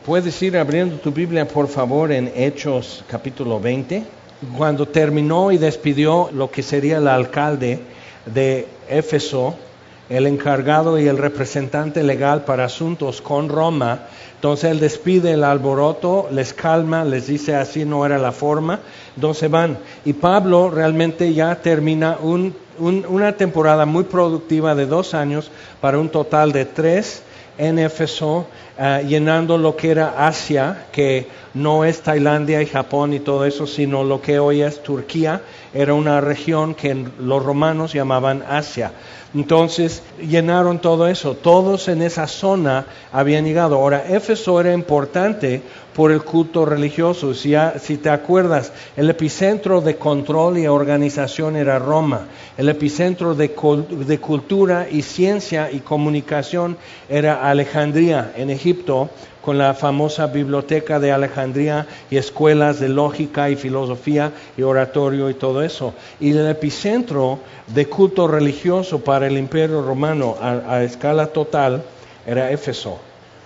Puedes ir abriendo tu Biblia, por favor, en Hechos capítulo 20. Cuando terminó y despidió lo que sería el alcalde de Éfeso, el encargado y el representante legal para asuntos con Roma, entonces él despide el alboroto, les calma, les dice así no era la forma, entonces van. Y Pablo realmente ya termina una temporada muy productiva de 2 años para un total de 3 en Éfeso, llenando lo que era Asia, que no es Tailandia y Japón y todo eso, sino lo que hoy es Turquía. Era una región que los romanos llamaban Asia. Entonces llenaron todo eso, todos en esa zona habían llegado. Ahora, Éfeso era importante por el culto religioso. Si te acuerdas, el epicentro de control y organización era Roma. El epicentro de cultura y ciencia y comunicación era Alejandría, en Egipto, con la famosa biblioteca de Alejandría y escuelas de lógica y filosofía y oratorio y todo eso. Y el epicentro de culto religioso para el Imperio Romano a escala total era Éfeso.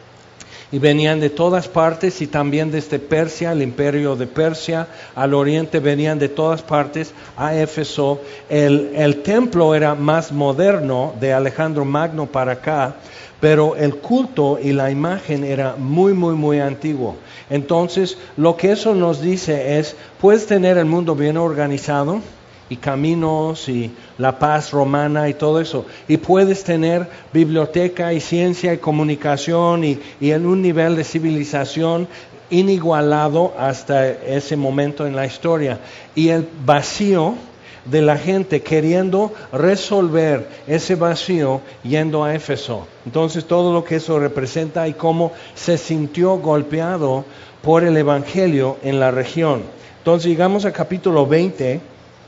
Y venían de todas partes y también desde Persia, el imperio de Persia, al oriente venían de todas partes a Éfeso. El templo era más moderno de Alejandro Magno para acá, pero el culto y la imagen era muy antiguo. Entonces, lo que eso nos dice es, puedes tener el mundo bien organizado, y caminos y la paz romana y todo eso, y puedes tener biblioteca y ciencia y comunicación y en un nivel de civilización inigualado hasta ese momento en la historia, y el vacío de la gente queriendo resolver ese vacío yendo a Éfeso. Entonces todo lo que eso representa y cómo se sintió golpeado por el evangelio en la región. Entonces llegamos a capítulo 20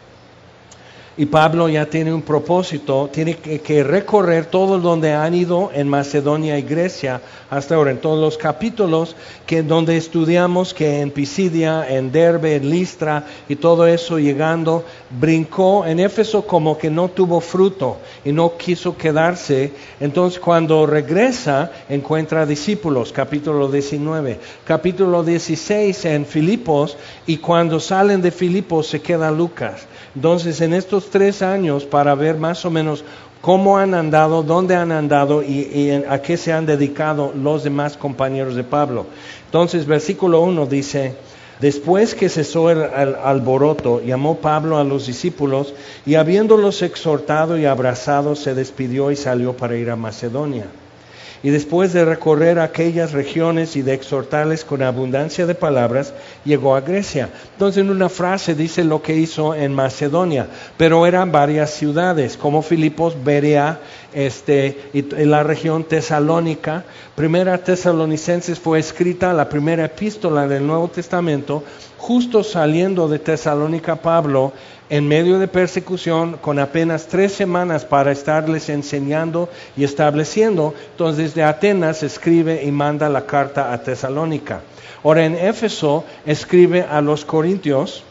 y Pablo ya tiene un propósito, tiene que recorrer todo donde han ido en Macedonia y Grecia hasta ahora, en todos los capítulos donde estudiamos que en Pisidia, en Derbe, en Listra y todo eso llegando, brincó en Éfeso como que no tuvo fruto y no quiso quedarse. Entonces cuando regresa encuentra discípulos, capítulo 19, capítulo 16 en Filipos, y cuando salen de Filipos se queda Lucas. Entonces en estos 3 años, para ver más o menos cómo han andado, dónde han andado y a qué se han dedicado los demás compañeros de Pablo. Entonces versículo 1 dice: después que cesó el alboroto, llamó Pablo a los discípulos y habiéndolos exhortado y abrazado, se despidió y salió para ir a Macedonia. Y después de recorrer aquellas regiones y de exhortarles con abundancia de palabras, llegó a Grecia. Entonces en una frase dice lo que hizo en Macedonia, pero eran varias ciudades, como Filipos, Berea, y la región tesalónica. Primera Tesalonicenses fue escrita, la primera epístola del Nuevo Testamento, justo saliendo de Tesalónica Pablo, en medio de persecución, con apenas 3 semanas para estarles enseñando y estableciendo. Entonces desde Atenas escribe y manda la carta a Tesalónica. Ahora en Éfeso escribe a los corintios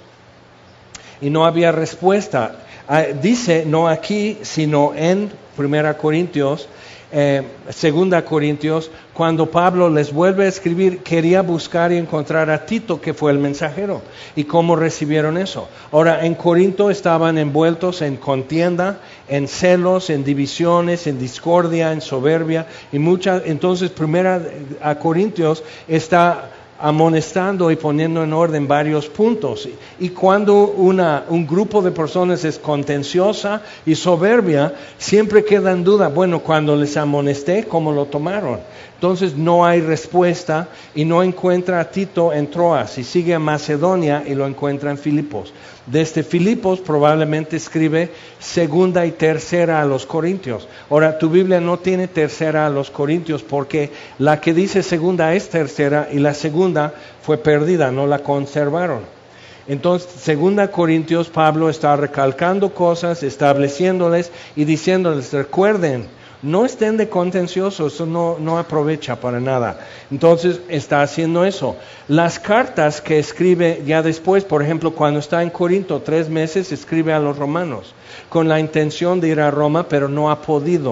y no había respuesta. Dice no aquí, sino en 1 Corintios, 2 Corintios, cuando Pablo les vuelve a escribir, quería buscar y encontrar a Tito, que fue el mensajero, y cómo recibieron eso. Ahora, en Corinto estaban envueltos en contienda, en celos, en divisiones, en discordia, en soberbia, y muchas. Entonces, 1 Corintios está amonestando y poniendo en orden varios puntos. Y cuando un grupo de personas es contenciosa y soberbia, siempre queda en duda, bueno, cuando les amonesté, ¿cómo lo tomaron? Entonces no hay respuesta y no encuentra a Tito en Troas y sigue a Macedonia y lo encuentra en Filipos. Desde Filipos probablemente escribe 2 y 3 a los Corintios. Ahora, tu Biblia no tiene 3 a los Corintios porque la que dice 2 es 3 y la segunda fue perdida, no la conservaron. Entonces, 2 Corintios, Pablo está recalcando cosas, estableciéndoles y diciéndoles, recuerden, no estén de contenciosos, eso no aprovecha para nada. Entonces está haciendo eso. Las cartas que escribe ya después, por ejemplo, cuando está en Corinto 3 meses, escribe a los romanos, con la intención de ir a Roma, pero no ha podido.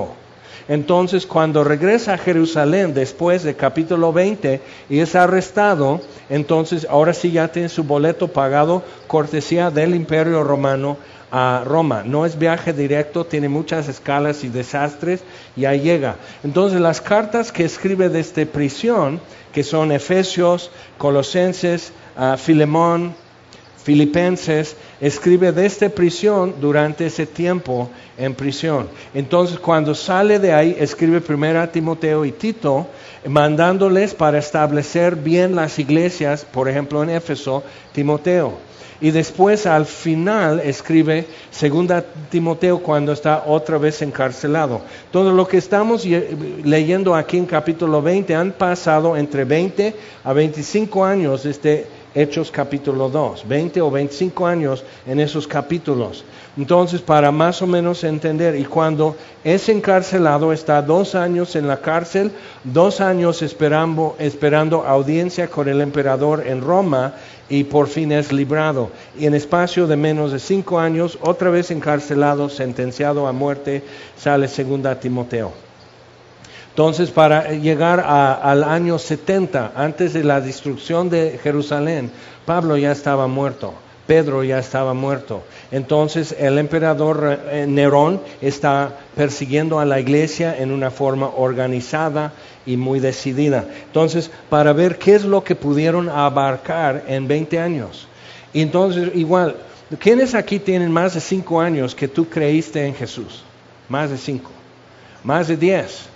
Entonces, cuando regresa a Jerusalén después de capítulo 20 y es arrestado, entonces ahora sí ya tiene su boleto pagado, cortesía del Imperio Romano a Roma. No es viaje directo, tiene muchas escalas y desastres, y ahí llega. Entonces, las cartas que escribe desde prisión, que son Efesios, Colosenses, Filemón, Filipenses, escribe desde prisión durante ese tiempo en prisión. Entonces, cuando sale de ahí, escribe primero a Timoteo y Tito, mandándoles para establecer bien las iglesias, por ejemplo en Éfeso, Timoteo. Y después al final escribe segunda Timoteo cuando está otra vez encarcelado. Todo lo que estamos leyendo aquí en capítulo 20 han pasado entre 20 a 25 años desde Hechos capítulo 2, 20 o 25 años en esos capítulos. Entonces, para más o menos entender, y cuando es encarcelado, está 2 años en la cárcel, 2 años esperando audiencia con el emperador en Roma, y por fin es librado. Y en espacio de menos de 5 años, otra vez encarcelado, sentenciado a muerte, sale segunda Timoteo. Entonces, para llegar al año 70, antes de la destrucción de Jerusalén, Pablo ya estaba muerto, Pedro ya estaba muerto. Entonces, el emperador Nerón está persiguiendo a la iglesia en una forma organizada y muy decidida. Entonces, para ver qué es lo que pudieron abarcar en 20 años. Y entonces, igual, ¿quiénes aquí tienen más de 5 años que tú creíste en Jesús? Más de 5, más de 10.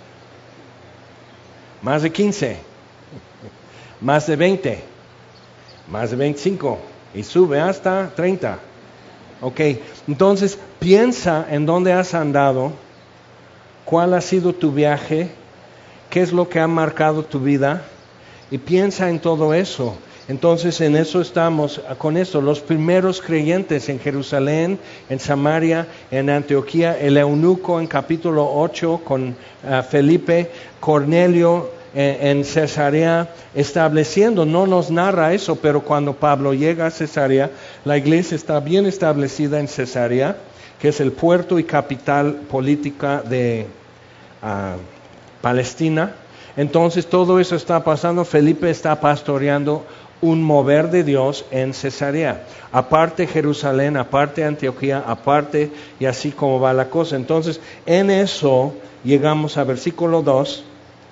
Más de 15, más de 20, más de 25 y sube hasta 30. Ok, entonces piensa en dónde has andado, cuál ha sido tu viaje, qué es lo que ha marcado tu vida, y piensa en todo eso. Entonces en eso estamos, con esto, los primeros creyentes en Jerusalén, en Samaria, en Antioquía, el eunuco en capítulo 8 con Felipe, Cornelio en Cesarea, estableciendo, no nos narra eso, pero cuando Pablo llega a Cesarea, la iglesia está bien establecida en Cesarea, que es el puerto y capital política de Palestina. Entonces todo eso está pasando, Felipe está pastoreando un mover de Dios en Cesarea, aparte Jerusalén, aparte Antioquía, aparte, y así como va la cosa. Entonces, en eso llegamos a versículo 2,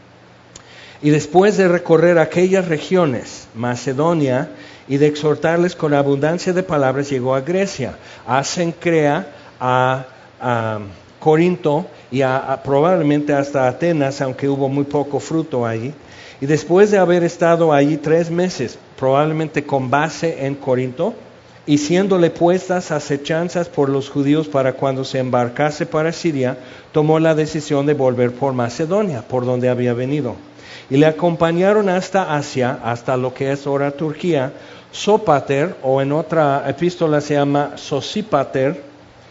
y después de recorrer aquellas regiones, Macedonia, y de exhortarles con abundancia de palabras, llegó a Grecia, a Cencrea, a Corinto, y probablemente hasta Atenas, aunque hubo muy poco fruto allí. Y después de haber estado allí 3 meses, probablemente con base en Corinto, y siéndole puestas acechanzas por los judíos para cuando se embarcase para Siria, tomó la decisión de volver por Macedonia, por donde había venido. Y le acompañaron hasta Asia, hasta lo que es ahora Turquía, Sópater, o en otra epístola se llama Sosípater.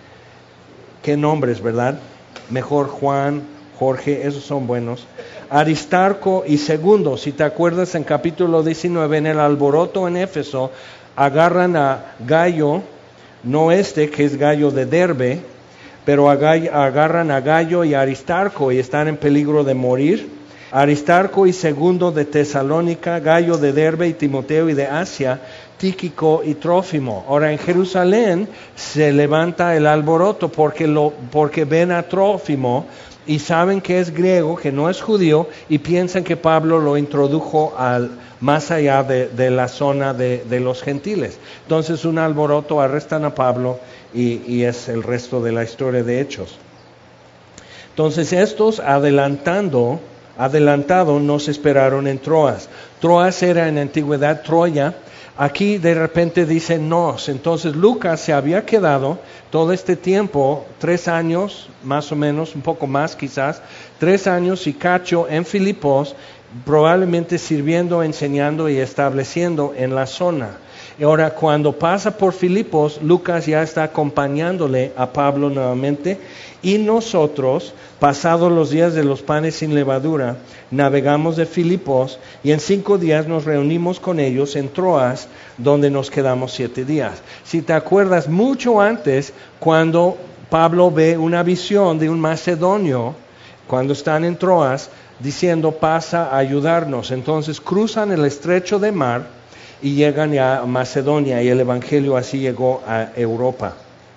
Qué nombres, ¿verdad? Mejor Juan, Jorge, esos son buenos. Aristarco y Segundo, si te acuerdas en capítulo 19, en el alboroto en Éfeso, agarran a Gayo, no que es Gayo de Derbe, pero agarran a Gayo y Aristarco y están en peligro de morir. Aristarco y Segundo de Tesalónica, Gayo de Derbe y Timoteo y de Asia, Tíquico y Trófimo. Ahora en Jerusalén se levanta el alboroto porque ven a Trófimo y saben que es griego, que no es judío, y piensan que Pablo lo introdujo más allá de la zona de los gentiles. Entonces un alboroto, arrestan a Pablo y es el resto de la historia de Hechos. Entonces estos adelantado nos esperaron en Troas. Troas era en la antigüedad Troya. Aquí de repente dice nos. Entonces Lucas se había quedado todo este tiempo, 3 años, más o menos, un poco más quizás, 3 años y cacho en Filipos, probablemente sirviendo, enseñando y estableciendo en la zona. Y ahora cuando pasa por Filipos, Lucas ya está acompañándole a Pablo nuevamente, y nosotros, pasados los días de los panes sin levadura, navegamos de Filipos, y en 5 días nos reunimos con ellos en Troas, donde nos quedamos 7 días. Si te acuerdas, mucho antes, cuando Pablo ve una visión de un macedonio cuando están en Troas, diciendo, pasa a ayudarnos. Entonces cruzan el estrecho de mar y llegan a Macedonia, y el evangelio así llegó a Europa.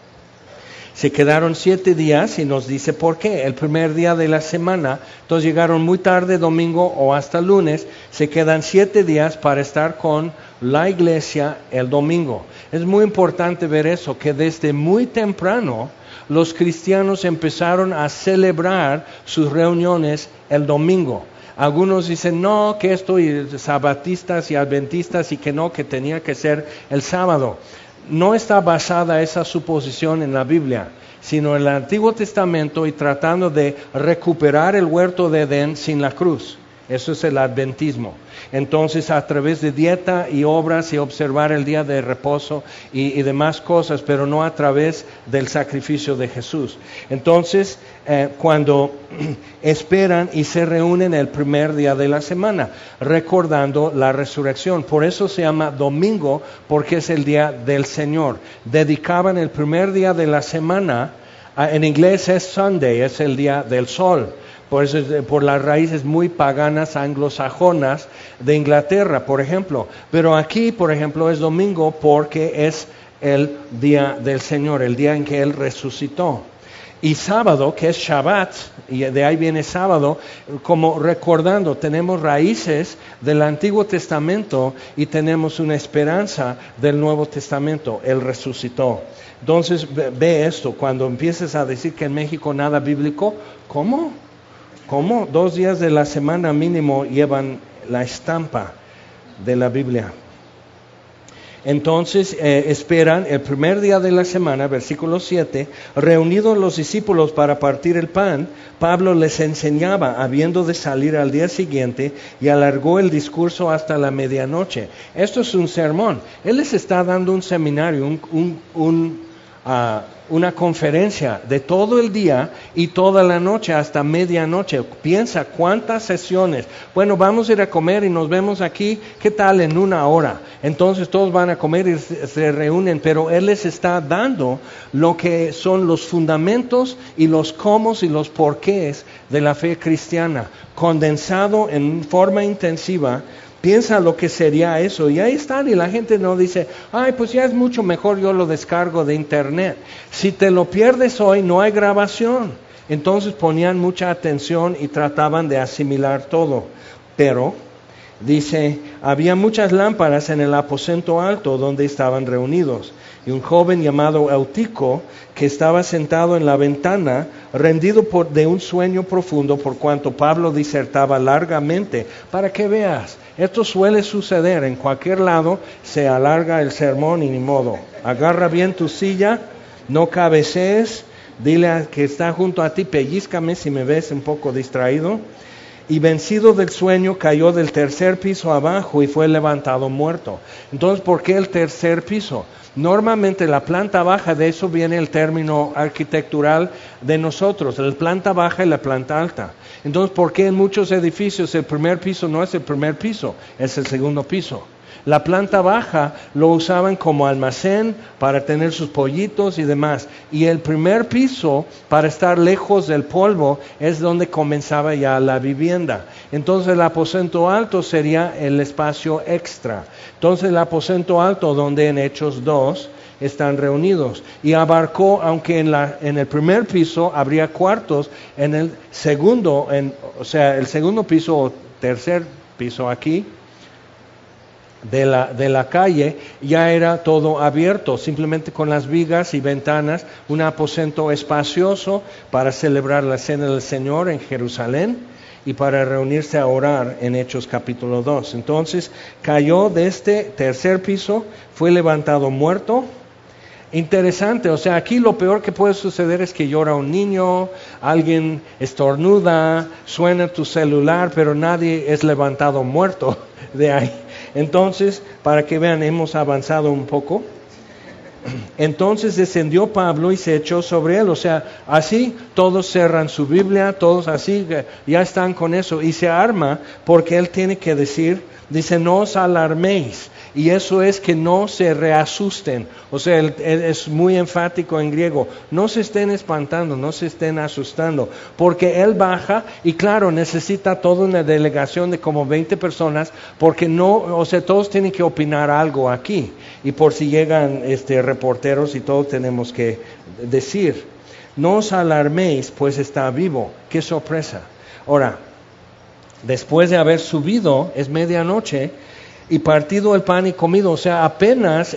Se quedaron 7 días y nos dice por qué. El primer día de la semana, entonces llegaron muy tarde, domingo o hasta lunes, se quedan 7 días para estar con la iglesia el domingo. Es muy importante ver eso, que desde muy temprano los cristianos empezaron a celebrar sus reuniones el domingo. Algunos dicen, no, que esto y sabatistas y adventistas y que no, que tenía que ser el sábado. No está basada esa suposición en la Biblia, sino en el Antiguo Testamento y tratando de recuperar el huerto de Edén sin la cruz. Eso es el adventismo. Entonces, a través de dieta y obras y observar el día de reposo y demás cosas, pero no a través del sacrificio de Jesús. Entonces, cuando esperan y se reúnen el primer día de la semana, recordando la resurrección. Por eso se llama domingo, porque es el día del Señor. Dedicaban el primer día de la semana, en inglés es Sunday, es el día del sol. Por eso, por las raíces muy paganas anglosajonas de Inglaterra, por ejemplo. Pero aquí, por ejemplo, es domingo porque es el día del Señor, el día en que Él resucitó. Y sábado, que es Shabbat, y de ahí viene sábado, como recordando, tenemos raíces del Antiguo Testamento y tenemos una esperanza del Nuevo Testamento. Él resucitó. Entonces, ve esto, cuando empieces a decir que en México nada bíblico, ¿cómo? 2 días de la semana mínimo llevan la estampa de la Biblia. Entonces esperan el primer día de la semana, versículo 7, reunidos los discípulos para partir el pan, Pablo les enseñaba, habiendo de salir al día siguiente, y alargó el discurso hasta la medianoche. Esto es un sermón. Él les está dando un seminario, una conferencia de todo el día y toda la noche hasta medianoche. Piensa cuántas sesiones. Bueno, vamos a ir a comer y nos vemos aquí, ¿qué tal en 1 hora? Entonces todos van a comer y se reúnen, pero Él les está dando lo que son los fundamentos y los cómo y los porqués de la fe cristiana, condensado en forma intensiva. Piensa lo que sería eso, y ahí están, y la gente no dice, ay, pues ya es mucho mejor, yo lo descargo de internet. Si te lo pierdes hoy, no hay grabación. Entonces ponían mucha atención y trataban de asimilar todo. Pero, dice, había muchas lámparas en el aposento alto donde estaban reunidos. Y un joven llamado Eutico, que estaba sentado en la ventana, rendido de un sueño profundo, por cuanto Pablo disertaba largamente, para que veas. Esto suele suceder en cualquier lado, se alarga el sermón y ni modo. Agarra bien tu silla, no cabecees, dile al que está junto a ti, pellízcame si me ves un poco distraído. Y vencido del sueño, cayó del 3er piso abajo y fue levantado muerto. Entonces, ¿por qué el 3er piso? Normalmente la planta baja, de eso viene el término arquitectural de nosotros, la planta baja y la planta alta. Entonces, ¿por qué en muchos edificios el primer piso no es el primer piso, es el segundo piso? La planta baja lo usaban como almacén para tener sus pollitos y demás. Y el primer piso, para estar lejos del polvo, es donde comenzaba ya la vivienda. Entonces el aposento alto sería el espacio extra. Entonces el aposento alto, donde en Hechos 2 están reunidos. Y abarcó, aunque en el primer piso habría cuartos, en el segundo, el segundo piso o 3er piso aquí, de la calle, ya era todo abierto, simplemente con las vigas y ventanas, un aposento espacioso para celebrar la cena del Señor en Jerusalén y para reunirse a orar en Hechos capítulo 2. Entonces cayó de este 3er piso, fue levantado muerto. Interesante, o sea, aquí lo peor que puede suceder es que llora un niño, alguien estornuda, suena tu celular, pero nadie es levantado muerto de ahí. Entonces, para que vean, hemos avanzado un poco. Entonces descendió Pablo y se echó sobre él. O sea, así todos cerran su Biblia, todos así, ya están con eso. Y se arma porque él tiene que decir, dice, no os alarméis. y eso es que no se reasusten. O sea, es muy enfático en griego, no se estén espantando, no se estén asustando, porque él baja y claro, necesita toda una delegación de como 20 personas, porque no, o sea, todos tienen que opinar algo aquí, y por si llegan reporteros y todo tenemos que decir, no os alarméis, pues está vivo. ¡Qué sorpresa! Ahora, después de haber subido, es medianoche, y partido el pan y comido, o sea, apenas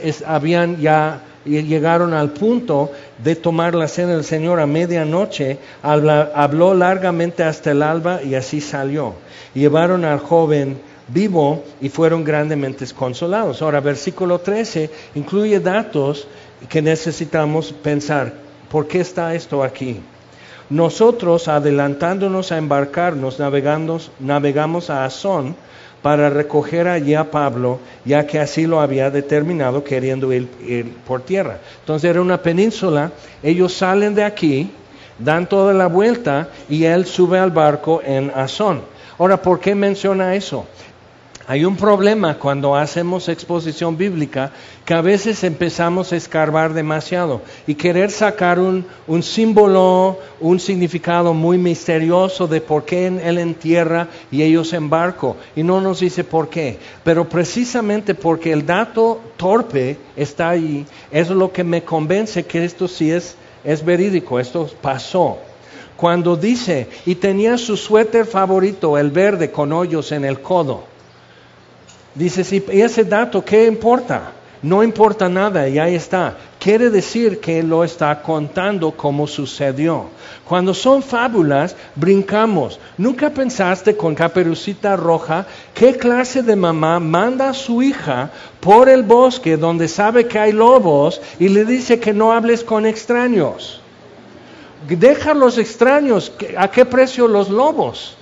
llegaron al punto de tomar la cena del Señor a medianoche, habló largamente hasta el alba y así salió. Llevaron al joven vivo y fueron grandemente consolados. Ahora, versículo 13 incluye datos que necesitamos pensar. ¿Por qué está esto aquí? Nosotros, adelantándonos a embarcarnos, navegamos a Asón para recoger allí a Pablo, ya que así lo había determinado, queriendo ir por tierra. Entonces era una península, ellos salen de aquí, dan toda la vuelta y él sube al barco en Asón. Ahora, ¿por qué menciona eso? Hay un problema cuando hacemos exposición bíblica, que a veces empezamos a escarbar demasiado y querer sacar un símbolo, un significado muy misterioso de por qué él en tierra y ellos en barco, y no nos dice por qué. Pero precisamente porque el dato torpe está ahí, es lo que me convence que esto sí es verídico, esto pasó. Cuando dice, y tenía su suéter favorito, el verde con hoyos en el codo. Dice, sí, ¿y ese dato qué importa? No importa nada, y ahí está. Quiere decir que lo está contando como sucedió. Cuando son fábulas, brincamos. ¿Nunca pensaste con Caperucita Roja qué clase de mamá manda a su hija por el bosque donde sabe que hay lobos y le dice que no hables con extraños? Deja a los extraños, ¿a qué precio los lobos?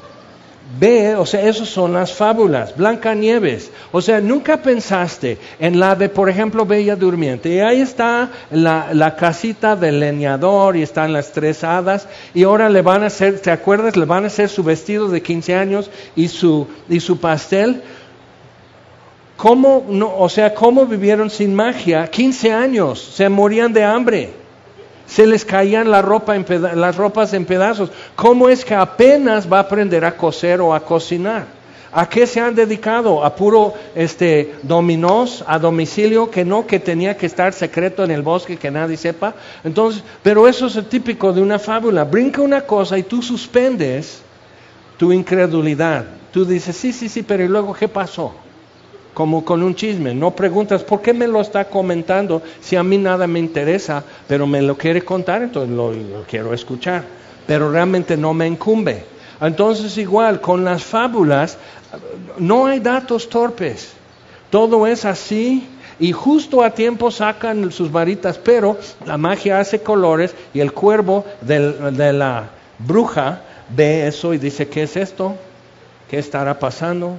Ve, o sea, esas son las fábulas. Blancanieves, o sea, nunca pensaste en la de, por ejemplo, Bella Durmiente, y ahí está la casita del leñador, y están las 3 hadas, y ahora le van a hacer, ¿te acuerdas? Le van a hacer su vestido de 15 años y su pastel. ¿Cómo, no, o sea, cómo vivieron sin magia? 15 años, se morían de hambre. Se les caían las ropas en pedazos. ¿Cómo es que apenas va a aprender a coser o a cocinar? ¿A qué se han dedicado? ¿A puro dominós, a domicilio, que tenía que estar secreto en el bosque, que nadie sepa? Entonces, pero eso es el típico de una fábula. Brinca una cosa y tú suspendes tu incredulidad. Tú dices, sí, pero ¿y luego qué pasó? Como con un chisme, no preguntas, ¿por qué me lo está comentando? Si a mí nada me interesa, pero me lo quiere contar, entonces lo quiero escuchar, pero realmente no me incumbe. Entonces igual, con las fábulas, no hay datos torpes, todo es así, y justo a tiempo sacan sus varitas, pero la magia hace colores, y el cuervo de la bruja ve eso y dice, ¿qué es esto? ¿Qué estará pasando?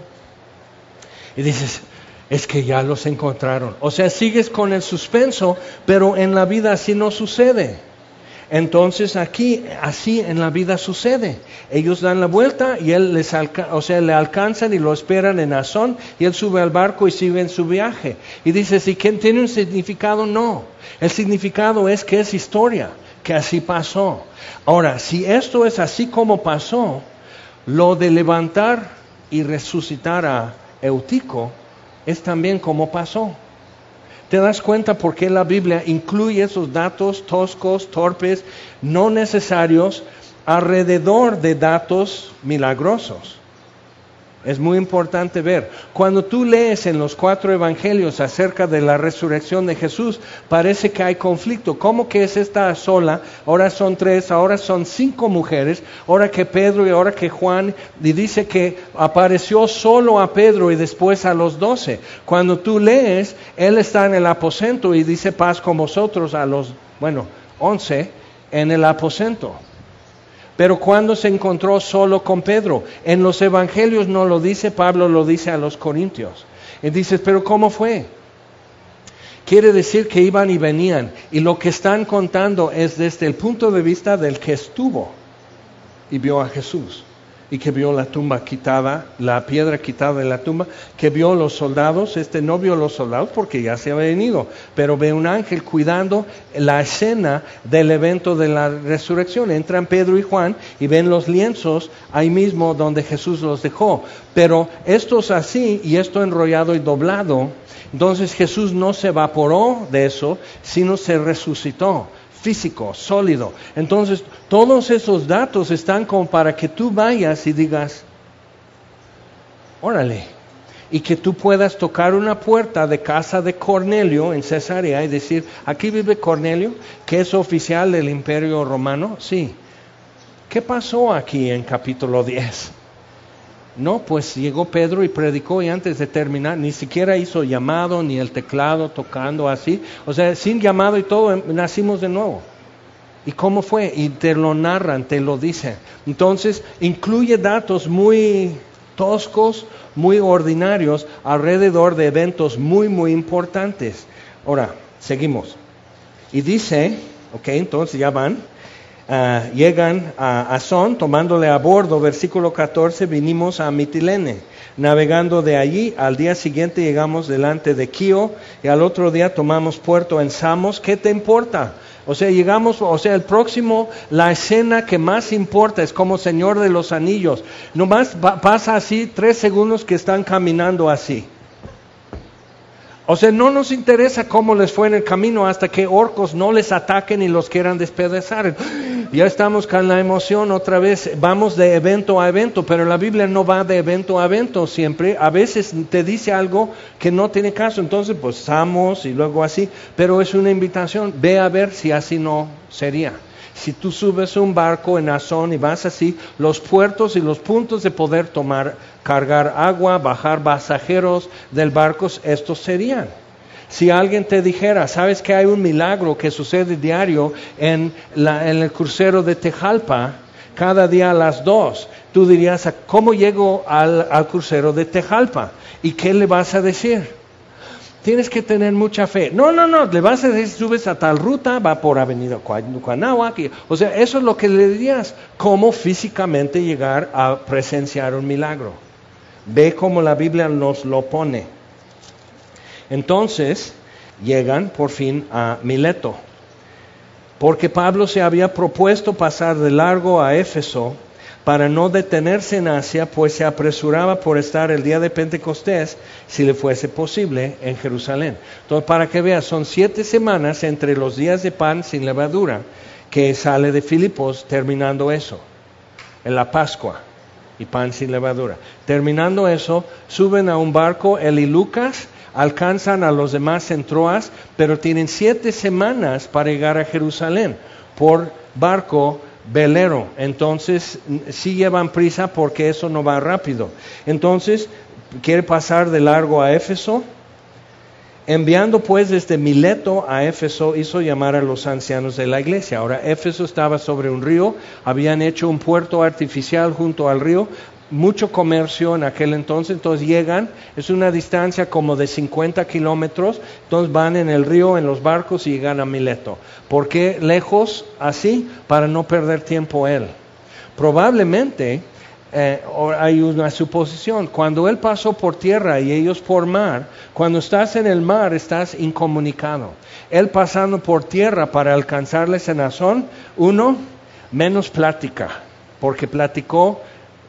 Y dices, es que ya los encontraron. O sea, sigues con el suspenso, pero en la vida así no sucede. Entonces aquí, así en la vida sucede. Ellos dan la vuelta y él le alcanzan y lo esperan en Asón, y él sube al barco y sigue en su viaje. Y dices, ¿y quién tiene un significado? No. El significado es que es historia, que así pasó. Ahora, si esto es así como pasó, lo de levantar y resucitar a Eutico es también como pasó. ¿Te das cuenta por qué la Biblia incluye esos datos toscos, torpes, no necesarios, alrededor de datos milagrosos? Es muy importante ver. Cuando tú lees en los 4 evangelios acerca de la resurrección de Jesús, parece que hay conflicto. ¿Cómo que es esta sola? Ahora son 3, ahora son 5 mujeres, ahora que Pedro y ahora que Juan, y dice que apareció solo a Pedro y después a los 12. Cuando tú lees, él está en el aposento y dice paz con vosotros a los, 11 en el aposento. Pero cuando se encontró solo con Pedro, en los evangelios no lo dice, Pablo lo dice a los corintios. Y dices, pero ¿cómo fue? Quiere decir que iban y venían, y lo que están contando es desde el punto de vista del que estuvo y vio a Jesús. y que vio la tumba quitada, la piedra quitada de la tumba, que vio los soldados. No vio los soldados porque ya se habían ido, pero ve un ángel cuidando la escena del evento de la resurrección. Entran Pedro y Juan y ven los lienzos ahí mismo donde Jesús los dejó. Pero esto es así, y esto enrollado y doblado. Entonces Jesús no se evaporó de eso, sino se resucitó. Físico, sólido. Entonces, todos esos datos están como para que tú vayas y digas, órale, y que tú puedas tocar una puerta de casa de Cornelio en Cesarea y decir, aquí vive Cornelio, que es oficial del Imperio Romano. Sí. ¿Qué pasó aquí en capítulo 10? No, pues llegó Pedro y predicó, y antes de terminar ni siquiera hizo llamado, ni el teclado tocando así. O sea, sin llamado y todo, nacimos de nuevo. ¿Y cómo fue? Y te lo narran, te lo dicen. Entonces, incluye datos muy toscos, muy ordinarios, alrededor de eventos muy, muy importantes. Ahora, seguimos. Y dice, ok, entonces ya van. Llegan a Asón, tomándole a bordo, versículo 14, vinimos a Mitilene. Navegando de allí, al día siguiente llegamos delante de Quío, y al otro día tomamos puerto en Samos. ¿Qué te importa? O sea, llegamos, el próximo, la escena que más importa es como Señor de los Anillos. Nomás pasa así 3 segundos que están caminando así. O sea, no nos interesa cómo les fue en el camino hasta que orcos no les ataquen y los quieran despedazar. Ya estamos con la emoción otra vez, vamos de evento a evento, pero la Biblia no va de evento a evento siempre. A veces te dice algo que no tiene caso, entonces pues Samos y luego así, pero es una invitación, ve a ver si así no sería. Si tú subes un barco en Asón y vas así, los puertos y los puntos de poder cargar agua, bajar pasajeros del barco, estos serían. Si alguien te dijera, ¿sabes que hay un milagro que sucede diario en el crucero de Tejalpa, cada día a las 2? Tú dirías, ¿cómo llego al crucero de Tejalpa? ¿Y qué le vas a decir? Tienes que tener mucha fe. No, le vas a decir, subes a tal ruta, va por Avenida Cuanáhuac. O sea, eso es lo que le dirías. ¿Cómo físicamente llegar a presenciar un milagro? Ve cómo la Biblia nos lo pone. Entonces, llegan por fin a Mileto. Porque Pablo se había propuesto pasar de largo a Éfeso para no detenerse en Asia, pues se apresuraba por estar el día de Pentecostés, si le fuese posible, en Jerusalén. Entonces, para que veas, son 7 semanas entre los días de pan sin levadura, que sale de Filipos, terminando eso, en la Pascua, y pan sin levadura. Terminando eso, suben a un barco, él y Lucas, alcanzan a los demás en Troas, pero tienen 7 semanas para llegar a Jerusalén, por barco velero. Entonces sí llevan prisa porque eso no va rápido. Entonces quiere pasar de largo a Éfeso. Enviando pues desde Mileto a Éfeso, hizo llamar a los ancianos de la iglesia. Ahora Éfeso estaba sobre un río, habían hecho un puerto artificial junto al río, mucho comercio en aquel entonces llegan, es una distancia como de 50 kilómetros, entonces van en el río, en los barcos, y llegan a Mileto. ¿Por qué lejos así? Para no perder tiempo él. Probablemente hay una suposición, cuando él pasó por tierra y ellos por mar, cuando estás en el mar estás incomunicado. Él pasando por tierra para alcanzarles en Asón, menos plática, porque platicó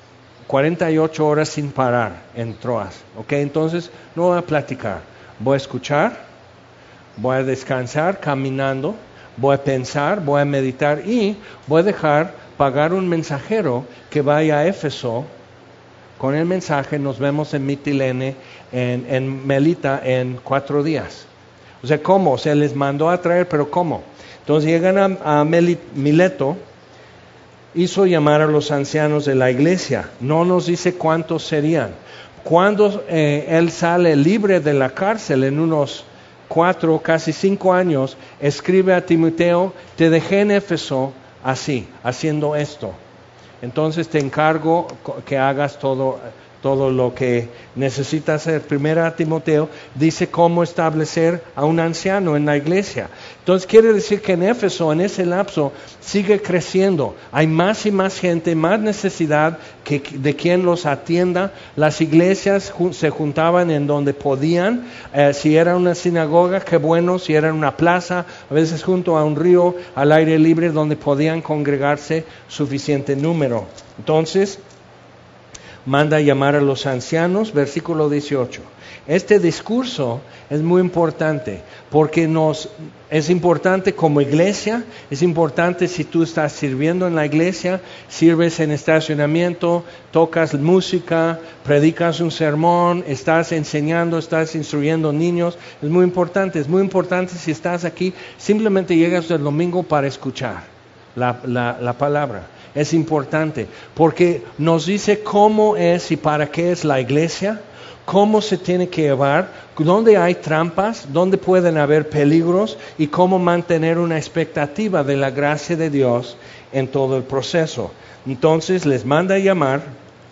48 horas sin parar en Troas. ¿Ok? Entonces no voy a platicar, voy a escuchar, voy a descansar caminando, voy a pensar, voy a meditar y voy a pagar un mensajero que vaya a Éfeso con el mensaje. Nos vemos en Mitilene, en Melita en 4 días. O sea, ¿cómo? O sea, les mandó a traer, pero ¿cómo? Entonces llegan a Mileto. Hizo llamar a los ancianos de la iglesia. No nos dice cuántos serían. Cuando él sale libre de la cárcel en unos 4, casi 5 años, escribe a Timoteo, te dejé en Éfeso así, haciendo esto. Entonces te encargo que hagas todo todo lo que necesita hacer. Primera Timoteo dice cómo establecer a un anciano en la iglesia. Entonces quiere decir que en Éfeso, en ese lapso, sigue creciendo. Hay más y más gente, más necesidad de quien los atienda. Las iglesias se juntaban en donde podían. Si era una sinagoga, qué bueno. Si era una plaza, a veces junto a un río, al aire libre, donde podían congregarse suficiente número. Entonces, manda a llamar a los ancianos, versículo 18. Este discurso es muy importante porque es importante como iglesia, es importante si tú estás sirviendo en la iglesia, sirves en estacionamiento, tocas música, predicas un sermón, estás enseñando, estás instruyendo niños, es muy importante si estás aquí, simplemente llegas el domingo para escuchar la palabra. Es importante porque nos dice cómo es y para qué es la iglesia, cómo se tiene que llevar, dónde hay trampas, dónde pueden haber peligros y cómo mantener una expectativa de la gracia de Dios en todo el proceso. Entonces les manda a llamar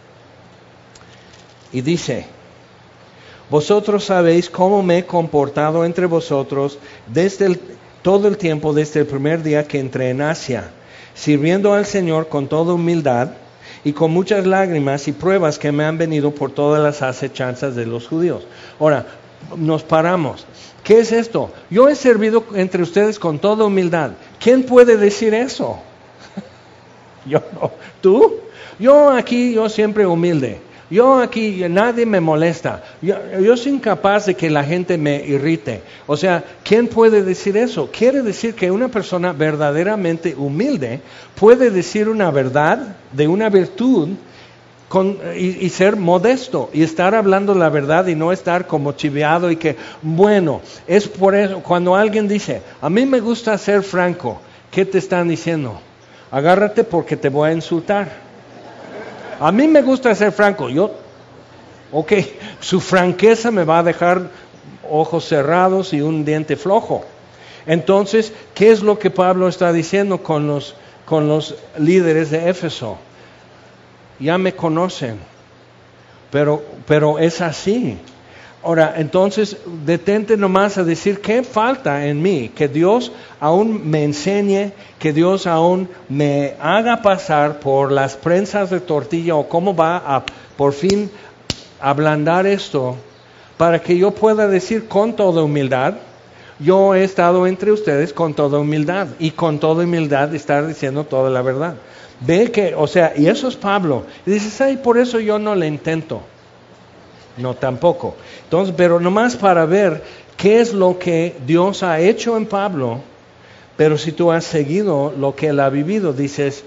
y dice: vosotros sabéis cómo me he comportado entre vosotros todo el tiempo desde el primer día que entré en Asia, sirviendo al Señor con toda humildad y con muchas lágrimas y pruebas que me han venido por todas las acechanzas de los judíos. Ahora, nos paramos. ¿Qué es esto? Yo he servido entre ustedes con toda humildad. ¿Quién puede decir eso? Yo no. ¿Tú? Yo siempre humilde. Yo aquí, nadie me molesta. Yo soy incapaz de que la gente me irrite. O sea, ¿quién puede decir eso? Quiere decir que una persona verdaderamente humilde puede decir una verdad de una virtud y ser modesto y estar hablando la verdad y no estar como chiveado y que, bueno, es por eso, cuando alguien dice, a mí me gusta ser franco, ¿qué te están diciendo? Agárrate porque te voy a insultar. A mí me gusta ser franco. Su franqueza me va a dejar ojos cerrados y un diente flojo. Entonces, ¿qué es lo que Pablo está diciendo con los líderes de Éfeso? Ya me conocen, pero es así. Ahora, entonces, detente nomás a decir, ¿qué falta en mí? Que Dios aún me enseñe, que Dios aún me haga pasar por las prensas de tortilla o cómo va a, por fin, ablandar esto, para que yo pueda decir con toda humildad, yo he estado entre ustedes con toda humildad, y con toda humildad estar diciendo toda la verdad. Ve que, y eso es Pablo. Y dices, ay, por eso yo no le intento. No, tampoco. Entonces, pero nomás para ver qué es lo que Dios ha hecho en Pablo, pero si tú has seguido lo que él ha vivido, dices,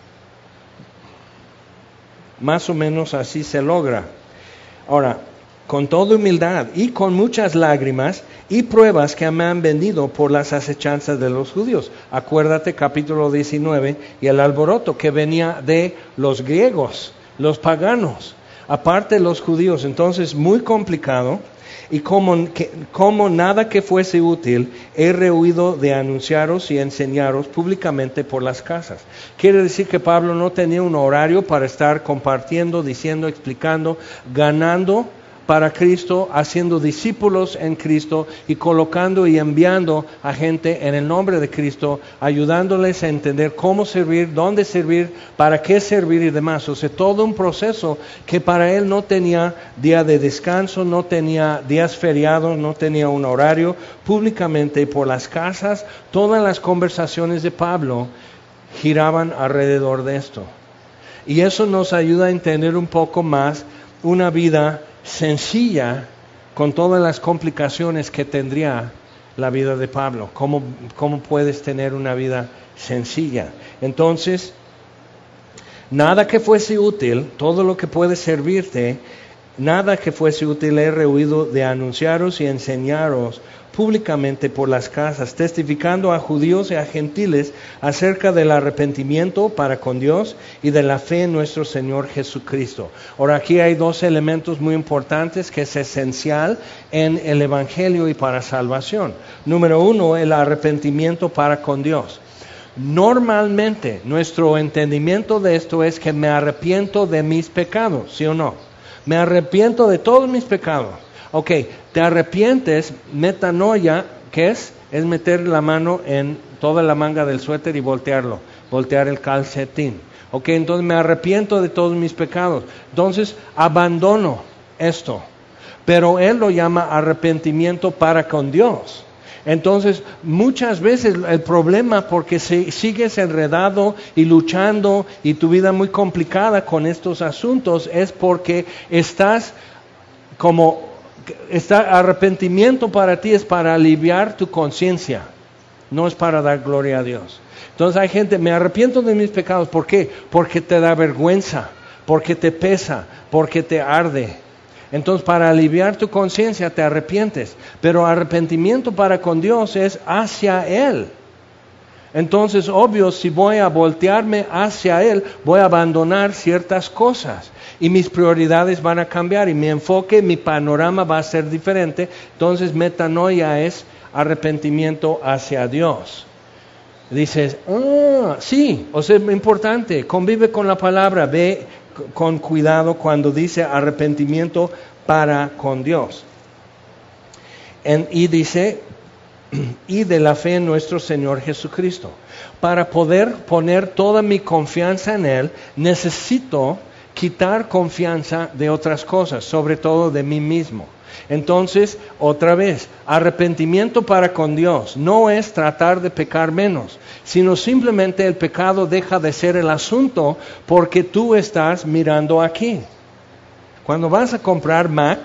más o menos así se logra. Ahora, con toda humildad y con muchas lágrimas y pruebas que me han venido por las acechanzas de los judíos. Acuérdate, capítulo 19, y el alboroto que venía de los griegos, los paganos. Aparte de los judíos, entonces muy complicado, y como nada que fuese útil, he rehuido de anunciaros y enseñaros públicamente por las casas. Quiere decir que Pablo no tenía un horario para estar compartiendo, diciendo, explicando, ganando para Cristo, haciendo discípulos en Cristo y colocando y enviando a gente en el nombre de Cristo, ayudándoles a entender cómo servir, dónde servir, para qué servir y demás. Todo un proceso que para él no tenía día de descanso, no tenía días feriados, no tenía un horario. Públicamente por las casas, todas las conversaciones de Pablo giraban alrededor de esto. Y eso nos ayuda a entender un poco más una vida sencilla con todas las complicaciones que tendría la vida de Pablo. ¿Cómo puedes tener una vida sencilla? Entonces, nada que fuese útil, todo lo que puede servirte, nada que fuese útil he rehuido de anunciaros y enseñaros públicamente por las casas, testificando a judíos y a gentiles acerca del arrepentimiento para con Dios y de la fe en nuestro Señor Jesucristo. Ahora, aquí hay dos elementos muy importantes que es esencial en el Evangelio y para salvación. Número uno, el arrepentimiento para con Dios. Normalmente, nuestro entendimiento de esto es que me arrepiento de mis pecados, ¿sí o no? Me arrepiento de todos mis pecados. Ok, te arrepientes, metanoia, ¿qué es? Es meter la mano en toda la manga del suéter y voltearlo, voltear el calcetín. Ok, entonces me arrepiento de todos mis pecados. Entonces abandono esto. Pero él lo llama arrepentimiento para con Dios. Entonces, muchas veces el problema porque sigues enredado y luchando y tu vida muy complicada con estos asuntos es porque arrepentimiento para ti es para aliviar tu conciencia, no es para dar gloria a Dios. Entonces hay gente, me arrepiento de mis pecados, ¿por qué? Porque te da vergüenza, porque te pesa, porque te arde. Entonces, para aliviar tu conciencia te arrepientes, pero arrepentimiento para con Dios es hacia Él. Entonces, obvio, si voy a voltearme hacia Él, voy a abandonar ciertas cosas y mis prioridades van a cambiar y mi enfoque, mi panorama va a ser diferente. Entonces, metanoia es arrepentimiento hacia Dios. Dices, sí, o sea, es importante, convive con la palabra, ve con cuidado cuando dice arrepentimiento para con Dios. Y dice, y de la fe en nuestro Señor Jesucristo. Para poder poner toda mi confianza en Él, necesito quitar confianza de otras cosas, sobre todo de mí mismo. Entonces, otra vez, arrepentimiento para con Dios no es tratar de pecar menos, sino simplemente el pecado deja de ser el asunto porque tú estás mirando aquí. Cuando vas a comprar Mac,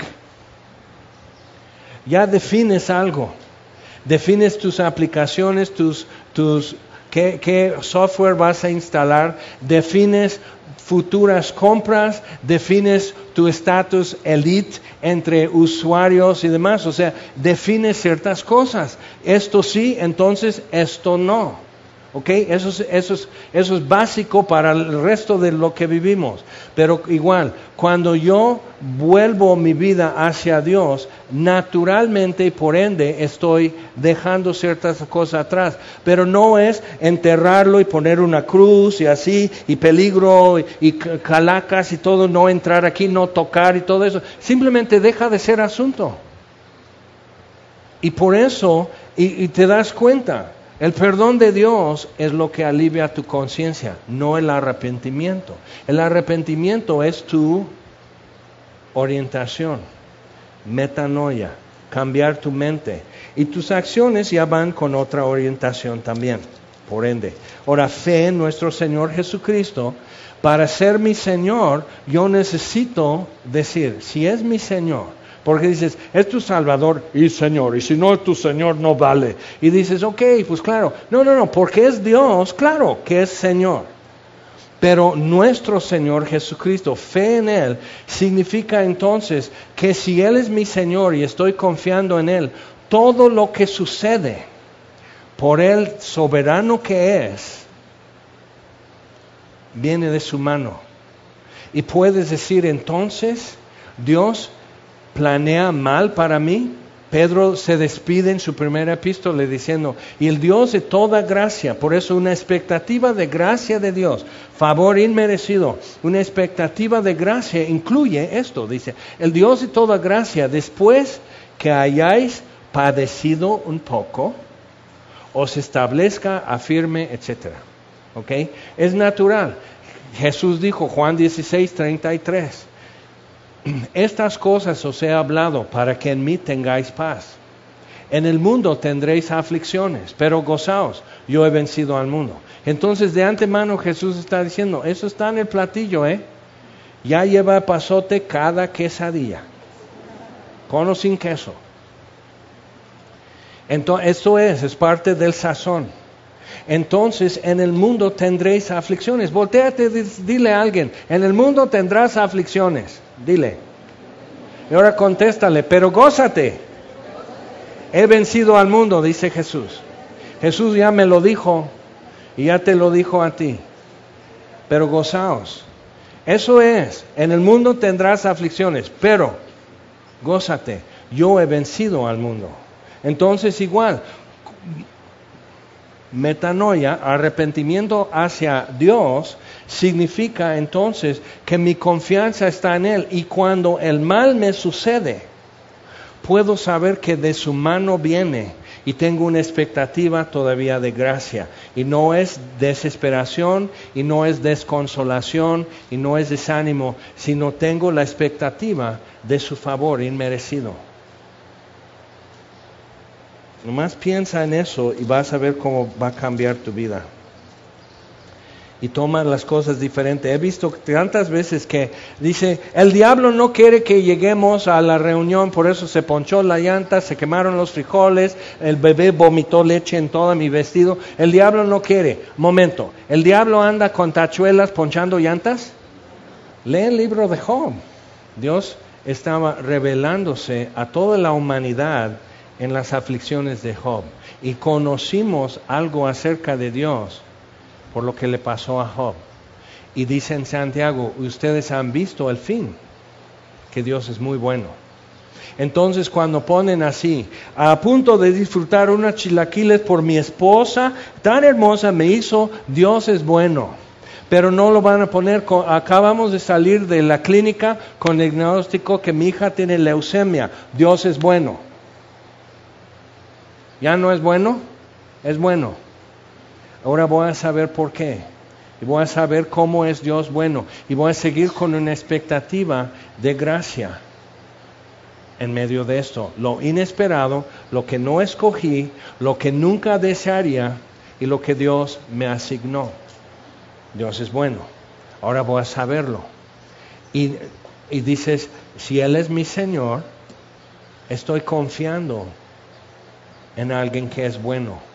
ya defines algo, defines tus aplicaciones, qué software vas a instalar, defines futuras compras, defines tu estatus elite entre usuarios y demás, o sea, defines ciertas cosas. Esto sí, entonces esto no. ¿Ok? Eso es básico para el resto de lo que vivimos. Pero igual, cuando yo vuelvo mi vida hacia Dios, naturalmente y por ende estoy dejando ciertas cosas atrás. Pero no es enterrarlo y poner una cruz y así, y peligro y calacas y todo, no entrar aquí, no tocar y todo eso. Simplemente deja de ser asunto. Y por eso, y te das cuenta, el perdón de Dios es lo que alivia tu conciencia, no el arrepentimiento. El arrepentimiento es tu orientación, metanoia, cambiar tu mente. Y tus acciones ya van con otra orientación también, por ende. Ahora, fe en nuestro Señor Jesucristo. Para ser mi Señor, yo necesito decir, si es mi Señor, porque dices, es tu Salvador y Señor, y si no es tu Señor no vale. Y dices, ok, pues claro, no, porque es Dios, claro que es Señor. Pero nuestro Señor Jesucristo, fe en Él, significa entonces que si Él es mi Señor y estoy confiando en Él, todo lo que sucede por Él soberano que es, viene de su mano. Y puedes decir entonces, Dios planea mal para mí. Pedro se despide en su primera epístola diciendo, y el Dios de toda gracia, por eso una expectativa de gracia de Dios, favor inmerecido, una expectativa de gracia incluye esto, dice, el Dios de toda gracia, después que hayáis padecido un poco, os establezca, afirme, etc. ¿Ok? Es natural. Jesús dijo, Juan 16:33, estas cosas os he hablado para que en mí tengáis paz. En el mundo tendréis aflicciones, pero gozaos, yo he vencido al mundo. Entonces de antemano Jesús está diciendo, eso está en el platillo, ya lleva pasote cada quesadilla, con o sin queso. Entonces esto es parte del sazón. Entonces en el mundo tendréis aflicciones. Voltéate, dile a alguien, en el mundo tendrás aflicciones. Dile. Y ahora contéstale, pero gózate. He vencido al mundo, dice Jesús. Jesús ya me lo dijo y ya te lo dijo a ti. Pero gozaos. Eso es, en el mundo tendrás aflicciones, pero gózate. Yo he vencido al mundo. Entonces igual, metanoia, arrepentimiento hacia Dios, significa entonces que mi confianza está en Él. Y cuando el mal me sucede, puedo saber que de su mano viene y tengo una expectativa todavía de gracia. Y no es desesperación, y no es desconsolación, y no es desánimo, sino tengo la expectativa de su favor inmerecido. Nomás piensa en eso y vas a ver cómo va a cambiar tu vida. Y toma las cosas diferentes. He visto tantas veces que dice, el diablo no quiere que lleguemos a la reunión, por eso se ponchó la llanta, se quemaron los frijoles, el bebé vomitó leche en todo mi vestido. El diablo no quiere. Momento, ¿el diablo anda con tachuelas ponchando llantas? Lee el libro de Job. Dios estaba revelándose a toda la humanidad en las aflicciones de Job. Y conocimos algo acerca de Dios por lo que le pasó a Job. Y dice en Santiago, ustedes han visto el fin, que Dios es muy bueno. Entonces cuando ponen así, a punto de disfrutar unas chilaquiles por mi esposa, tan hermosa me hizo, Dios es bueno. Pero no lo van a poner, acabamos de salir de la clínica con el diagnóstico que mi hija tiene leucemia, Dios es bueno. ¿Ya no es bueno? Es bueno. Ahora voy a saber por qué. Y voy a saber cómo es Dios bueno. Y voy a seguir con una expectativa de gracia en medio de esto. Lo inesperado, lo que no escogí, lo que nunca desearía y lo que Dios me asignó. Dios es bueno. Ahora voy a saberlo. Y dices, si Él es mi Señor, estoy confiando en alguien que es bueno.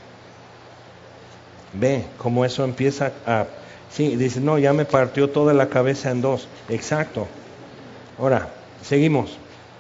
Ve cómo eso empieza a... Sí, dice, no, ya me partió toda la cabeza en dos. Exacto. Ahora, seguimos.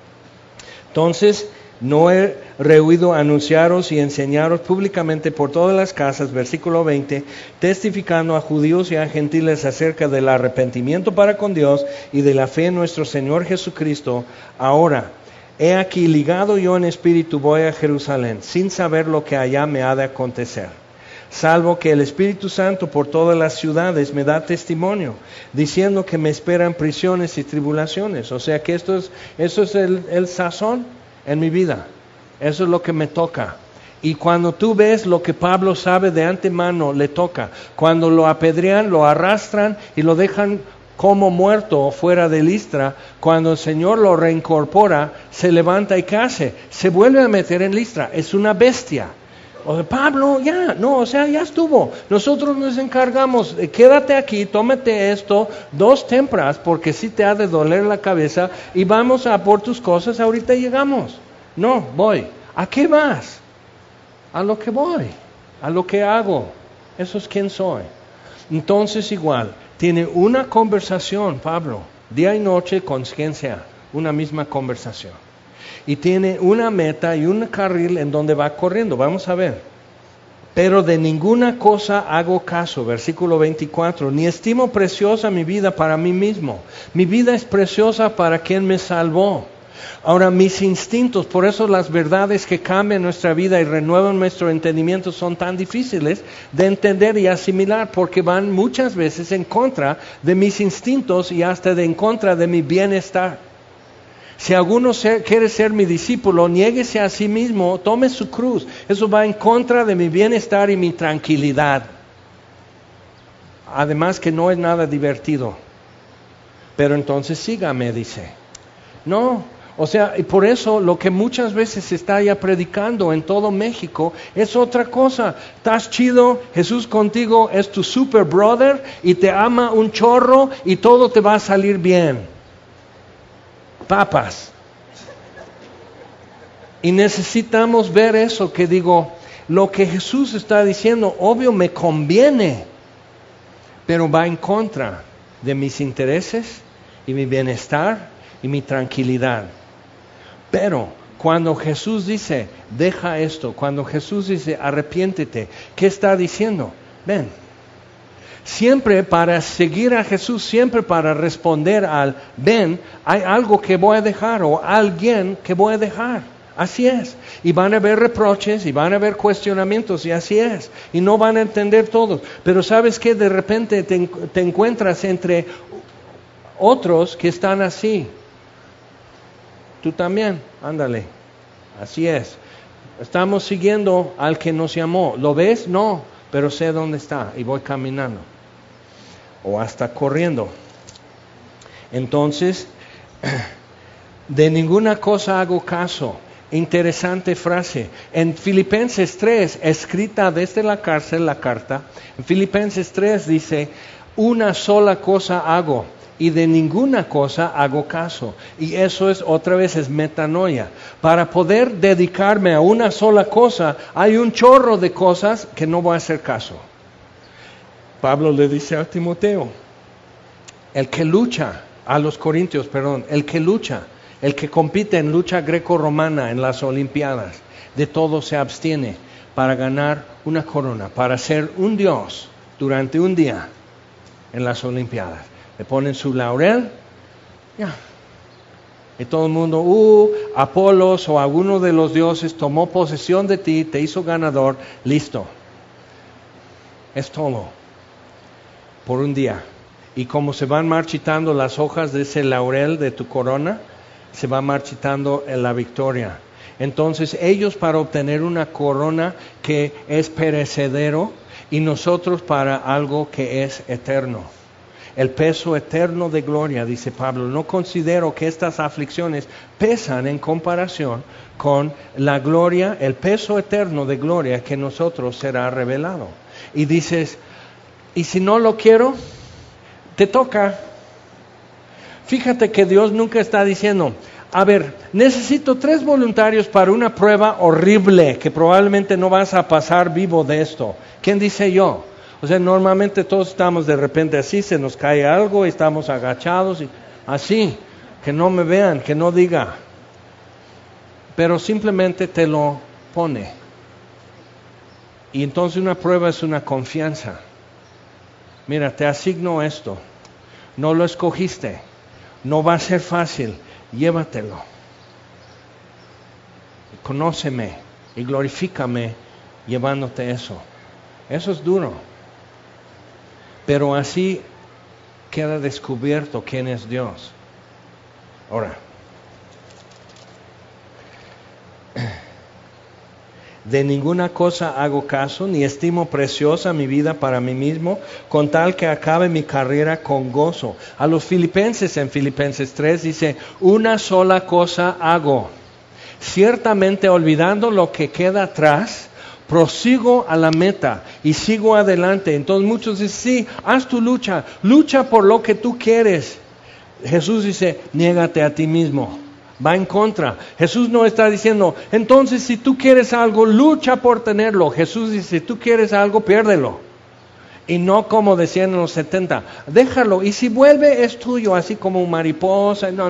Entonces, no he rehuido anunciaros y enseñaros públicamente por todas las casas, versículo 20, testificando a judíos y a gentiles acerca del arrepentimiento para con Dios y de la fe en nuestro Señor Jesucristo. Ahora, he aquí ligado yo en espíritu voy a Jerusalén, sin saber lo que allá me ha de acontecer. Salvo que el Espíritu Santo por todas las ciudades me da testimonio, diciendo que me esperan prisiones y tribulaciones. O sea que eso es el sazón en mi vida. Eso es lo que me toca. Y cuando tú ves lo que Pablo sabe de antemano, le toca. Cuando lo apedrean, lo arrastran y lo dejan como muerto fuera de Listra, cuando el Señor lo reincorpora, se levanta y ¿qué hace? Se vuelve a meter en Listra. Es una bestia. O de Pablo, ya estuvo. Nosotros nos encargamos, quédate aquí, tómate esto, 2 tempras, porque sí te ha de doler la cabeza, y vamos a por tus cosas, ahorita llegamos. No, voy. ¿A qué vas? A lo que voy, a lo que hago. Eso es quién soy. Entonces igual, tiene una conversación, Pablo, día y noche con quien sea, una misma conversación. Y tiene una meta y un carril en donde va corriendo. Vamos a ver. Pero de ninguna cosa hago caso. Versículo 24. Ni estimo preciosa mi vida para mí mismo. Mi vida es preciosa para quien me salvó. Ahora mis instintos, por eso las verdades que cambian nuestra vida y renuevan nuestro entendimiento son tan difíciles de entender y asimilar, porque van muchas veces en contra de mis instintos y hasta en contra de mi bienestar. Si alguno quiere ser mi discípulo, niéguese a sí mismo, tome su cruz. Eso va en contra de mi bienestar y mi tranquilidad. Además que no es nada divertido. Pero entonces sígame, dice. No, o sea, y por eso lo que muchas veces se está ya predicando en todo México es otra cosa. Estás chido, Jesús contigo es tu super brother y te ama un chorro y todo te va a salir bien. Papas. Y necesitamos ver eso, que digo, lo que Jesús está diciendo, obvio me conviene, pero va en contra de mis intereses y mi bienestar y mi tranquilidad. Pero cuando Jesús dice, deja esto, cuando Jesús dice, arrepiéntete, ¿qué está diciendo? Ven. Siempre para seguir a Jesús, siempre para responder al ven, hay algo que voy a dejar o alguien que voy a dejar. Así es. Y van a haber reproches y van a haber cuestionamientos y así es. Y no van a entender todos. Pero ¿sabes qué? De repente te encuentras entre otros que están así. Tú también, ándale. Así es. Estamos siguiendo al que nos llamó. ¿Lo ves? No, pero sé dónde está y voy caminando. O hasta corriendo. Entonces, de ninguna cosa hago caso. Interesante frase. En Filipenses 3, escrita desde la cárcel, la carta, en Filipenses 3 dice, una sola cosa hago y de ninguna cosa hago caso. Y eso es, otra vez, es metanoia. Para poder dedicarme a una sola cosa, hay un chorro de cosas que no voy a hacer caso. Pablo le dice a Timoteo, el que lucha, a los corintios, perdón, el que compite en lucha greco-romana en las Olimpiadas, de todo se abstiene para ganar una corona, para ser un dios durante un día en las Olimpiadas. Le ponen su laurel, ya. Y todo el mundo, Apolos o alguno de los dioses tomó posesión de ti, te hizo ganador, listo. Es todo, por un día. Y como se van marchitando las hojas de ese laurel de tu corona, se va marchitando en la victoria. Entonces ellos para obtener una corona que es perecedero y nosotros para algo que es eterno. El peso eterno de gloria, dice Pablo. No considero que estas aflicciones pesan en comparación con la gloria, el peso eterno de gloria que nosotros será revelado. Y dices, ¿y si no lo quiero? Te toca. Fíjate que Dios nunca está diciendo, a ver, necesito 3 voluntarios para una prueba horrible que probablemente no vas a pasar vivo de esto. ¿Quién dice yo? O sea, normalmente todos estamos de repente así, se nos cae algo y estamos agachados y así, que no me vean, que no diga. Pero simplemente te lo pone. Y entonces una prueba es una confianza. Mira, te asigno esto, no lo escogiste, no va a ser fácil, llévatelo. Conóceme y glorifícame llevándote eso. Eso es duro, pero así queda descubierto quién es Dios. Ahora, de ninguna cosa hago caso, ni estimo preciosa mi vida para mí mismo, con tal que acabe mi carrera con gozo. A los filipenses, en Filipenses 3, dice, una sola cosa hago. Ciertamente olvidando lo que queda atrás, prosigo a la meta y sigo adelante. Entonces muchos dicen, sí, haz tu lucha por lo que tú quieres. Jesús dice, niégate a ti mismo. Va en contra. Jesús no está diciendo, entonces si tú quieres algo, lucha por tenerlo. Jesús dice, si tú quieres algo, piérdelo. Y no como decían en los 70, déjalo, y si vuelve es tuyo, así como mariposa. No.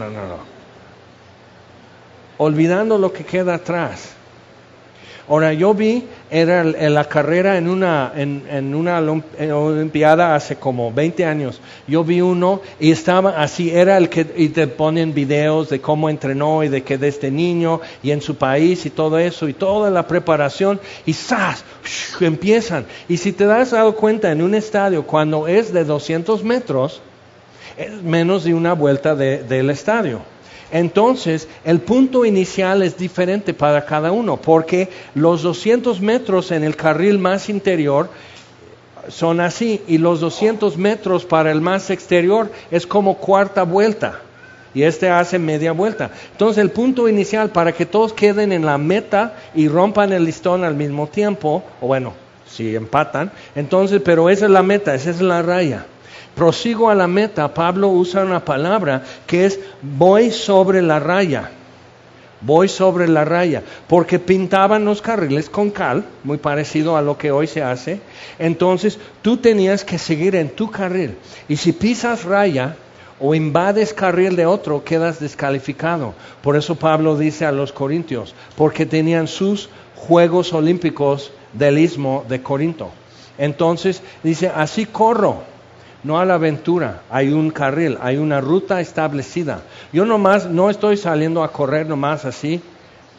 Olvidando lo que queda atrás. Ahora yo vi, era en la carrera en una olimpiada hace como 20 años, yo vi uno y estaba así, era el que, y te ponen videos de cómo entrenó y de que desde niño y en su país y todo eso y toda la preparación y ¡zas! Empiezan. Y si te das dado cuenta en un estadio, cuando es de 200 metros, es menos de una vuelta del estadio. Entonces, el punto inicial es diferente para cada uno, porque los 200 metros en el carril más interior son así, y los 200 metros para el más exterior es como cuarta vuelta, y hace media vuelta. Entonces, el punto inicial para que todos queden en la meta y rompan el listón al mismo tiempo, o bueno, si empatan, entonces, pero esa es la meta, esa es la raya. Prosigo a la meta. Pablo usa una palabra que es voy sobre la raya. Voy sobre la raya. Porque pintaban los carriles con cal, muy parecido a lo que hoy se hace. Entonces tú tenías que seguir en tu carril. Y si pisas raya o invades carril de otro, quedas descalificado. Por eso Pablo dice a los corintios, porque tenían sus Juegos Olímpicos del Istmo de Corinto. Entonces dice, así corro. No a la aventura, hay un carril, hay una ruta establecida. Yo no estoy saliendo a correr nomás así,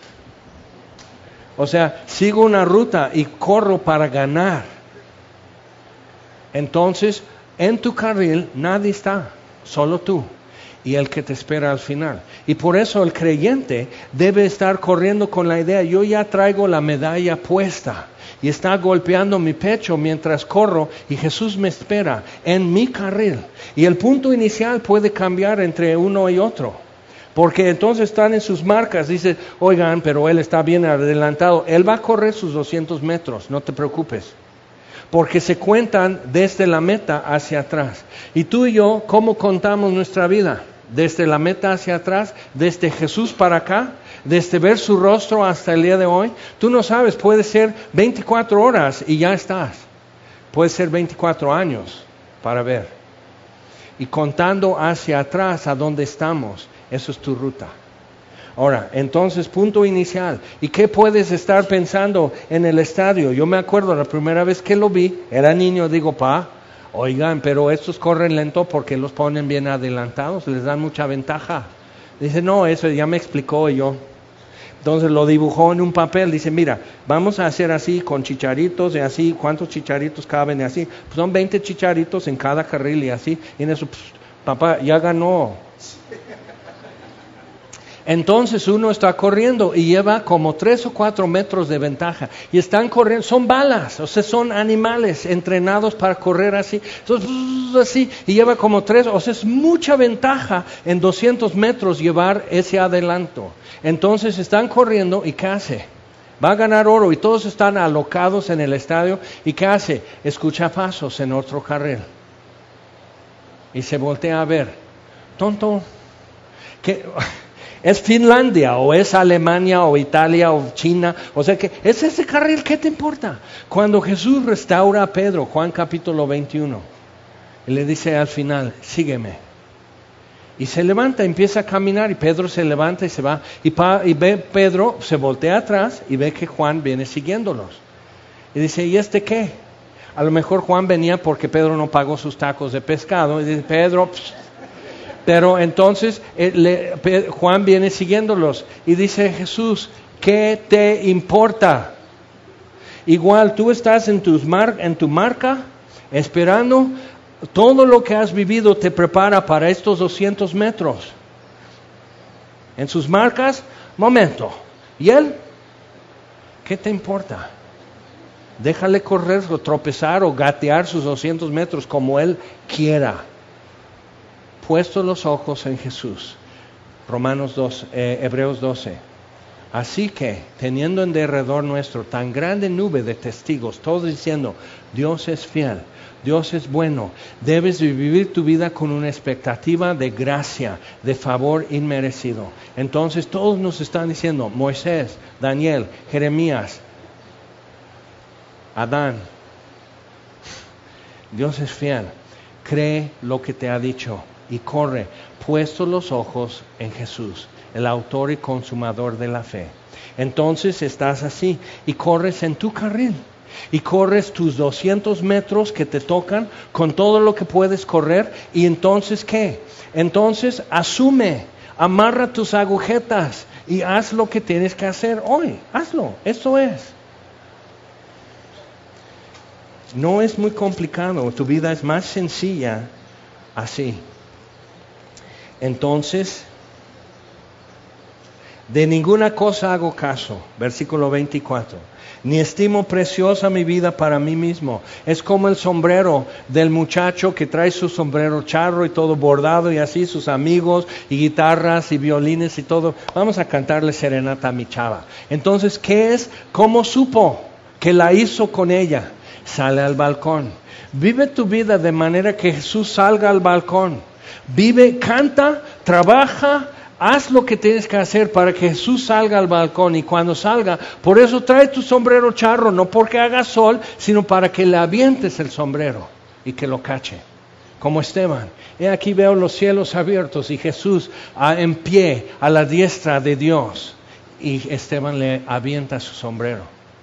O sea, sigo una ruta y corro para ganar. Entonces, en tu carril nadie está, solo tú y el que te espera al final. Y por eso el creyente debe estar corriendo con la idea, yo ya traigo la medalla puesta y está golpeando mi pecho mientras corro y Jesús me espera en mi carril. Y el punto inicial puede cambiar entre uno y otro, porque entonces están en sus marcas, dice, oigan, pero él está bien adelantado, él va a correr sus 200 metros, no te preocupes. Porque se cuentan desde la meta hacia atrás. Y tú y yo, ¿cómo contamos nuestra vida? Desde la meta hacia atrás, desde Jesús para acá, desde ver su rostro hasta el día de hoy. Tú no sabes, puede ser 24 horas y ya estás. Puede ser 24 años para ver. Y contando hacia atrás a dónde estamos, eso es tu ruta. Ahora, entonces, punto inicial. ¿Y qué puedes estar pensando en el estadio? Yo me acuerdo la primera vez que lo vi, era niño, digo, oigan, pero estos corren lento porque los ponen bien adelantados, les dan mucha ventaja. Dice, no, eso ya me explicó yo. Entonces lo dibujó en un papel, dice, mira, vamos a hacer así con chicharitos y así, ¿cuántos chicharitos caben y así? Pues son 20 chicharitos en cada carril y así, y en eso, papá, ya ganó. Entonces uno está corriendo y lleva como 3 o 4 metros de ventaja. Y están corriendo, son balas, o sea, son animales entrenados para correr así. Entonces, así, y lleva como 3, o sea, es mucha ventaja en 200 metros llevar ese adelanto. Entonces están corriendo y ¿qué hace? Va a ganar oro y todos están alocados en el estadio. ¿Y qué hace? Escucha pasos en otro carril. Y se voltea a ver. Tonto. ¿Qué? ¿Es Finlandia o es Alemania o Italia o China? O sea que es ese carril, ¿qué te importa? Cuando Jesús restaura a Pedro, Juan capítulo 21, y le dice al final, sígueme. Y se levanta, empieza a caminar y Pedro se levanta y se va. Y ve Pedro, se voltea atrás y ve que Juan viene siguiéndolos. Y dice, ¿y este qué? A lo mejor Juan venía porque Pedro no pagó sus tacos de pescado. Y dice, Pedro... Pero entonces Juan viene siguiéndolos y dice Jesús, ¿qué te importa? Igual tú estás en tu marca esperando, todo lo que has vivido te prepara para estos 200 metros. En sus marcas, momento. ¿Y él? ¿Qué te importa? Déjale correr o tropezar o gatear sus 200 metros como él quiera. Puesto los ojos en Jesús. Hebreos 12. Así que, teniendo en derredor nuestro tan grande nube de testigos, todos diciendo, Dios es fiel, Dios es bueno, debes vivir tu vida con una expectativa de gracia, de favor inmerecido. Entonces todos nos están diciendo, Moisés, Daniel, Jeremías, Adán, Dios es fiel, cree lo que te ha dicho. Y corre, puesto los ojos en Jesús, el autor y consumador de la fe. Entonces estás así y corres en tu carril. Y corres tus 200 metros que te tocan con todo lo que puedes correr. Y entonces, ¿qué? Entonces asume, amarra tus agujetas y haz lo que tienes que hacer hoy. Hazlo, eso es. No es muy complicado, tu vida es más sencilla así. Entonces, de ninguna cosa hago caso, versículo 24, ni estimo preciosa mi vida para mí mismo. Es como el sombrero del muchacho que trae su sombrero charro y todo bordado y así, sus amigos y guitarras y violines y todo. Vamos a cantarle serenata a mi chava. Entonces, ¿qué es? ¿Cómo supo que la hizo con ella? Sale al balcón. Vive tu vida de manera que Jesús salga al balcón. Vive, canta, trabaja, haz lo que tienes que hacer para que Jesús salga al balcón. Y cuando salga, por eso trae tu sombrero charro, no porque haga sol, sino para que le avientes el sombrero y que lo cache. Como Esteban, aquí veo los cielos abiertos y Jesús en pie a la diestra de Dios. Y Esteban le avienta su sombrero.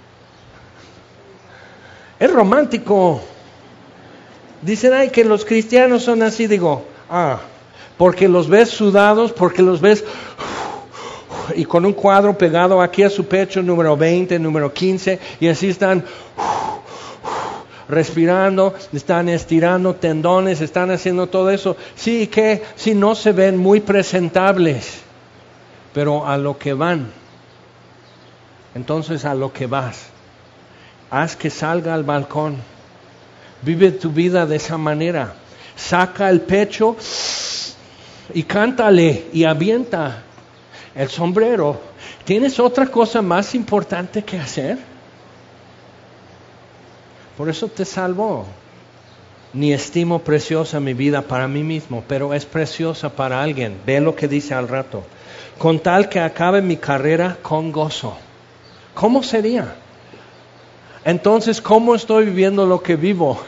Es romántico. Dicen, ay, que los cristianos son así. Digo, porque los ves sudados, porque los ves y con un cuadro pegado aquí a su pecho, número 20, número 15, y así están respirando, están estirando tendones, están haciendo todo eso. Sí, que si no se ven muy presentables, pero a lo que van. Entonces, a lo que vas, haz que salga al balcón, vive tu vida de esa manera, saca el pecho y cántale y avienta el sombrero. ¿Tienes otra cosa más importante que hacer? Por eso te salvó. Ni estimo preciosa mi vida para mí mismo, pero es preciosa para alguien. Ve lo que dice al rato. Con tal que acabe mi carrera con gozo. ¿Cómo sería? Entonces, ¿cómo estoy viviendo lo que vivo?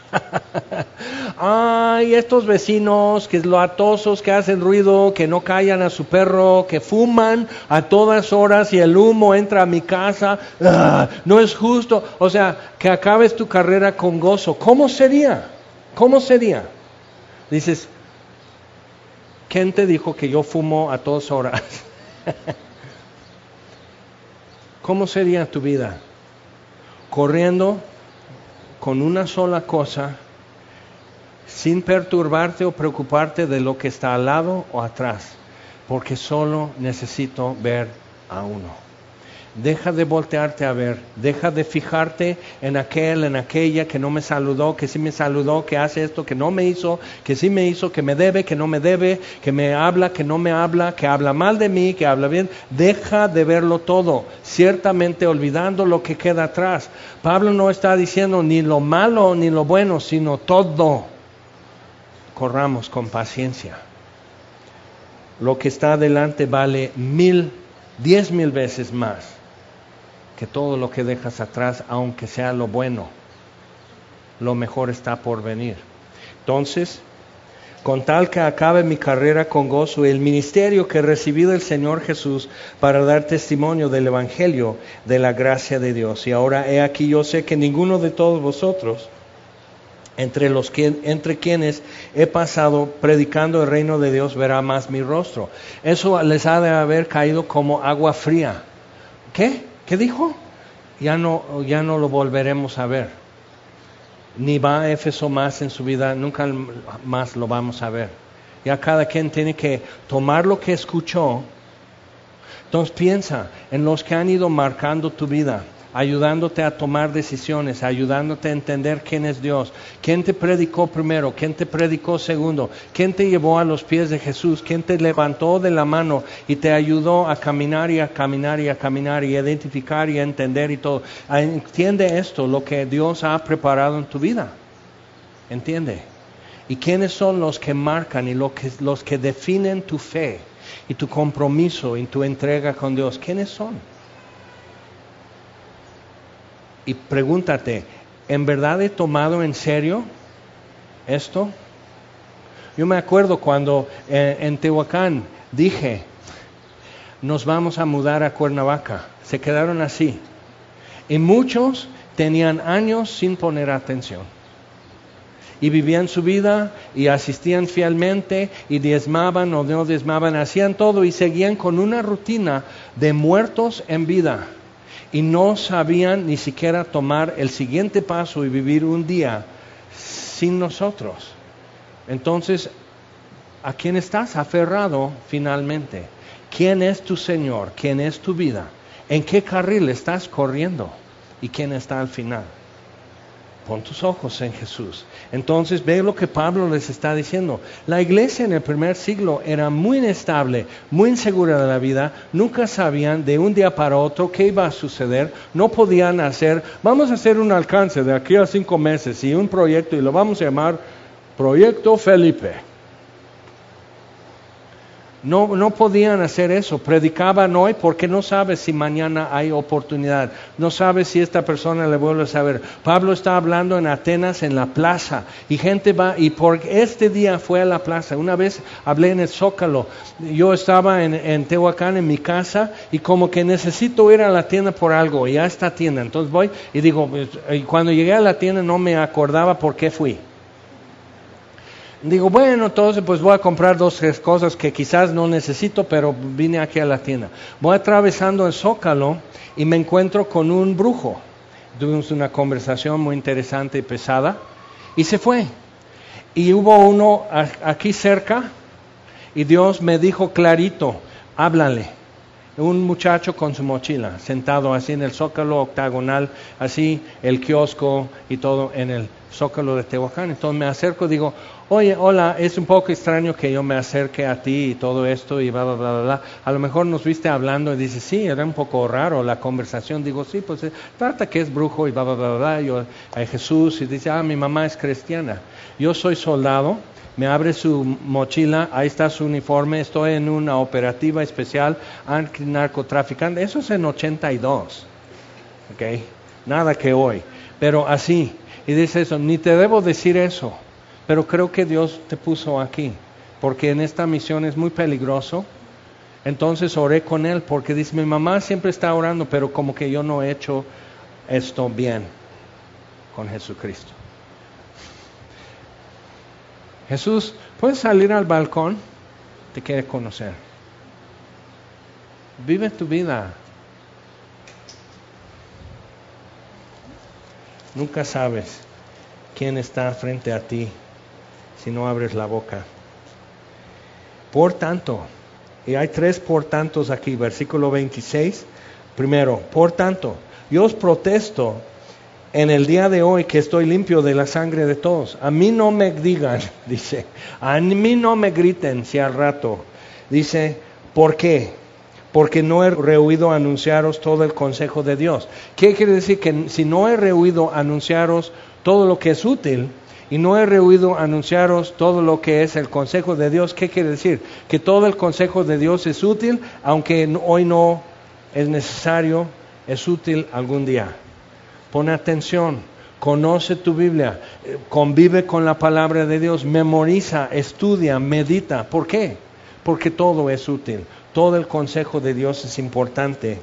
Ay, estos vecinos que latosos, que hacen ruido, que no callan a su perro, que fuman a todas horas y el humo entra a mi casa. No es justo. O sea, que acabes tu carrera con gozo. ¿Cómo sería? ¿Cómo sería? Dices, ¿quién te dijo que yo fumo a todas horas? ¿Cómo sería tu vida? Corriendo con una sola cosa, sin perturbarte o preocuparte de lo que está al lado o atrás, porque solo necesito ver a uno. Deja de voltearte a ver, deja de fijarte en aquel, en aquella que no me saludó, que sí me saludó, que hace esto, que no me hizo, que sí me hizo, que me debe, que no me debe, que me habla, que no me habla, que habla mal de mí, que habla bien. Deja de verlo todo, ciertamente olvidando lo que queda atrás. Pablo no está diciendo ni lo malo ni lo bueno, sino todo. Corramos con paciencia. Lo que está adelante vale 10,000 veces más que todo lo que dejas atrás, aunque sea lo bueno. Lo mejor está por venir. Entonces, con tal que acabe mi carrera con gozo, el ministerio que recibí del Señor Jesús para dar testimonio del Evangelio de la gracia de Dios. Y ahora he aquí, yo sé que ninguno de todos vosotros, entre quienes he pasado predicando el reino de Dios, verá más mi rostro. Eso les ha de haber caído como agua fría. ¿Qué? ¿Qué dijo? Ya no lo volveremos a ver. Ni va a Éfeso más en su vida, nunca más lo vamos a ver. Ya cada quien tiene que tomar lo que escuchó. Entonces piensa en los que han ido marcando tu vida, ayudándote a tomar decisiones, ayudándote a entender quién es Dios, quién te predicó primero, quién te predicó segundo, quién te llevó a los pies de Jesús, quién te levantó de la mano y te ayudó a caminar y a caminar y a caminar y a identificar y a entender y todo. Entiende esto, lo que Dios ha preparado en tu vida. Entiende. ¿Y quiénes son los que marcan y los que definen tu fe y tu compromiso y tu entrega con Dios? ¿Quiénes son? Y pregúntate, ¿en verdad he tomado en serio esto? Yo me acuerdo cuando en Tehuacán dije, nos vamos a mudar a Cuernavaca. Se quedaron así. Y muchos tenían años sin poner atención. Y vivían su vida y asistían fielmente y diezmaban o no diezmaban, hacían todo y seguían con una rutina de muertos en vida. Y no sabían ni siquiera tomar el siguiente paso y vivir un día sin nosotros. Entonces, ¿a quién estás aferrado finalmente? ¿Quién es tu Señor? ¿Quién es tu vida? ¿En qué carril estás corriendo? ¿Y quién está al final? Pon tus ojos en Jesús. Entonces ve lo que Pablo les está diciendo. La iglesia en el primer siglo era muy inestable, muy insegura de la vida. Nunca sabían de un día para otro qué iba a suceder. No podían vamos a hacer un alcance de aquí a 5 meses y un proyecto y lo vamos a llamar Proyecto Felipe. No podían hacer eso. Predicaban hoy porque no sabes si mañana hay oportunidad. No sabes si esta persona le vuelve a saber. Pablo está hablando en Atenas, en la plaza. Y gente va, y por este día fue a la plaza. Una vez hablé en el Zócalo. Yo estaba en Tehuacán, en mi casa, y como que necesito ir a la tienda por algo. Y a esta tienda. Entonces voy y digo, y cuando llegué a la tienda no me acordaba por qué fui. Digo, bueno, entonces pues voy a comprar 2 cosas que quizás no necesito, pero vine aquí a la tienda. Voy atravesando el Zócalo y me encuentro con un brujo. Tuvimos una conversación muy interesante y pesada y se fue. Y hubo uno aquí cerca y Dios me dijo clarito, háblale. Un muchacho con su mochila, sentado así en el Zócalo octagonal, así el kiosco y todo en el Zócalo de Tehuacán. Entonces me acerco y digo, oye, hola, es un poco extraño que yo me acerque a ti y todo esto y bla, bla, bla, bla. A lo mejor nos viste hablando y dice, sí, era un poco raro la conversación. Digo, sí, pues trata que es brujo y bla, bla, bla, bla. Yo a Jesús y dice, mi mamá es cristiana. Yo soy soldado. Me abre su mochila, ahí está su uniforme, estoy en una operativa especial antinarcotraficante. Eso es en 82, ¿ok? Nada que hoy, pero así. Y dice eso, ni te debo decir eso, pero creo que Dios te puso aquí, porque en esta misión es muy peligroso. Entonces oré con él, porque dice, mi mamá siempre está orando, pero como que yo no he hecho esto bien con Jesucristo. Jesús, ¿puedes salir al balcón? Te quiere conocer. Vive tu vida. Nunca sabes quién está frente a ti si no abres la boca. Por tanto, y hay 3 por tantos aquí, versículo 26. Primero, por tanto, yo os protesto en el día de hoy que estoy limpio de la sangre de todos. A mí no me digan, dice, a mí no me griten si al rato. Dice, ¿por qué? Porque no he rehuido anunciaros todo el consejo de Dios. ¿Qué quiere decir? Que si no he rehuido anunciaros todo lo que es útil y no he rehuido anunciaros todo lo que es el consejo de Dios, ¿qué quiere decir? Que todo el consejo de Dios es útil, aunque hoy no es necesario, es útil algún día. Pon atención, conoce tu Biblia, convive con la palabra de Dios, memoriza, estudia, medita. ¿Por qué? Porque todo es útil, todo el consejo de Dios es importante.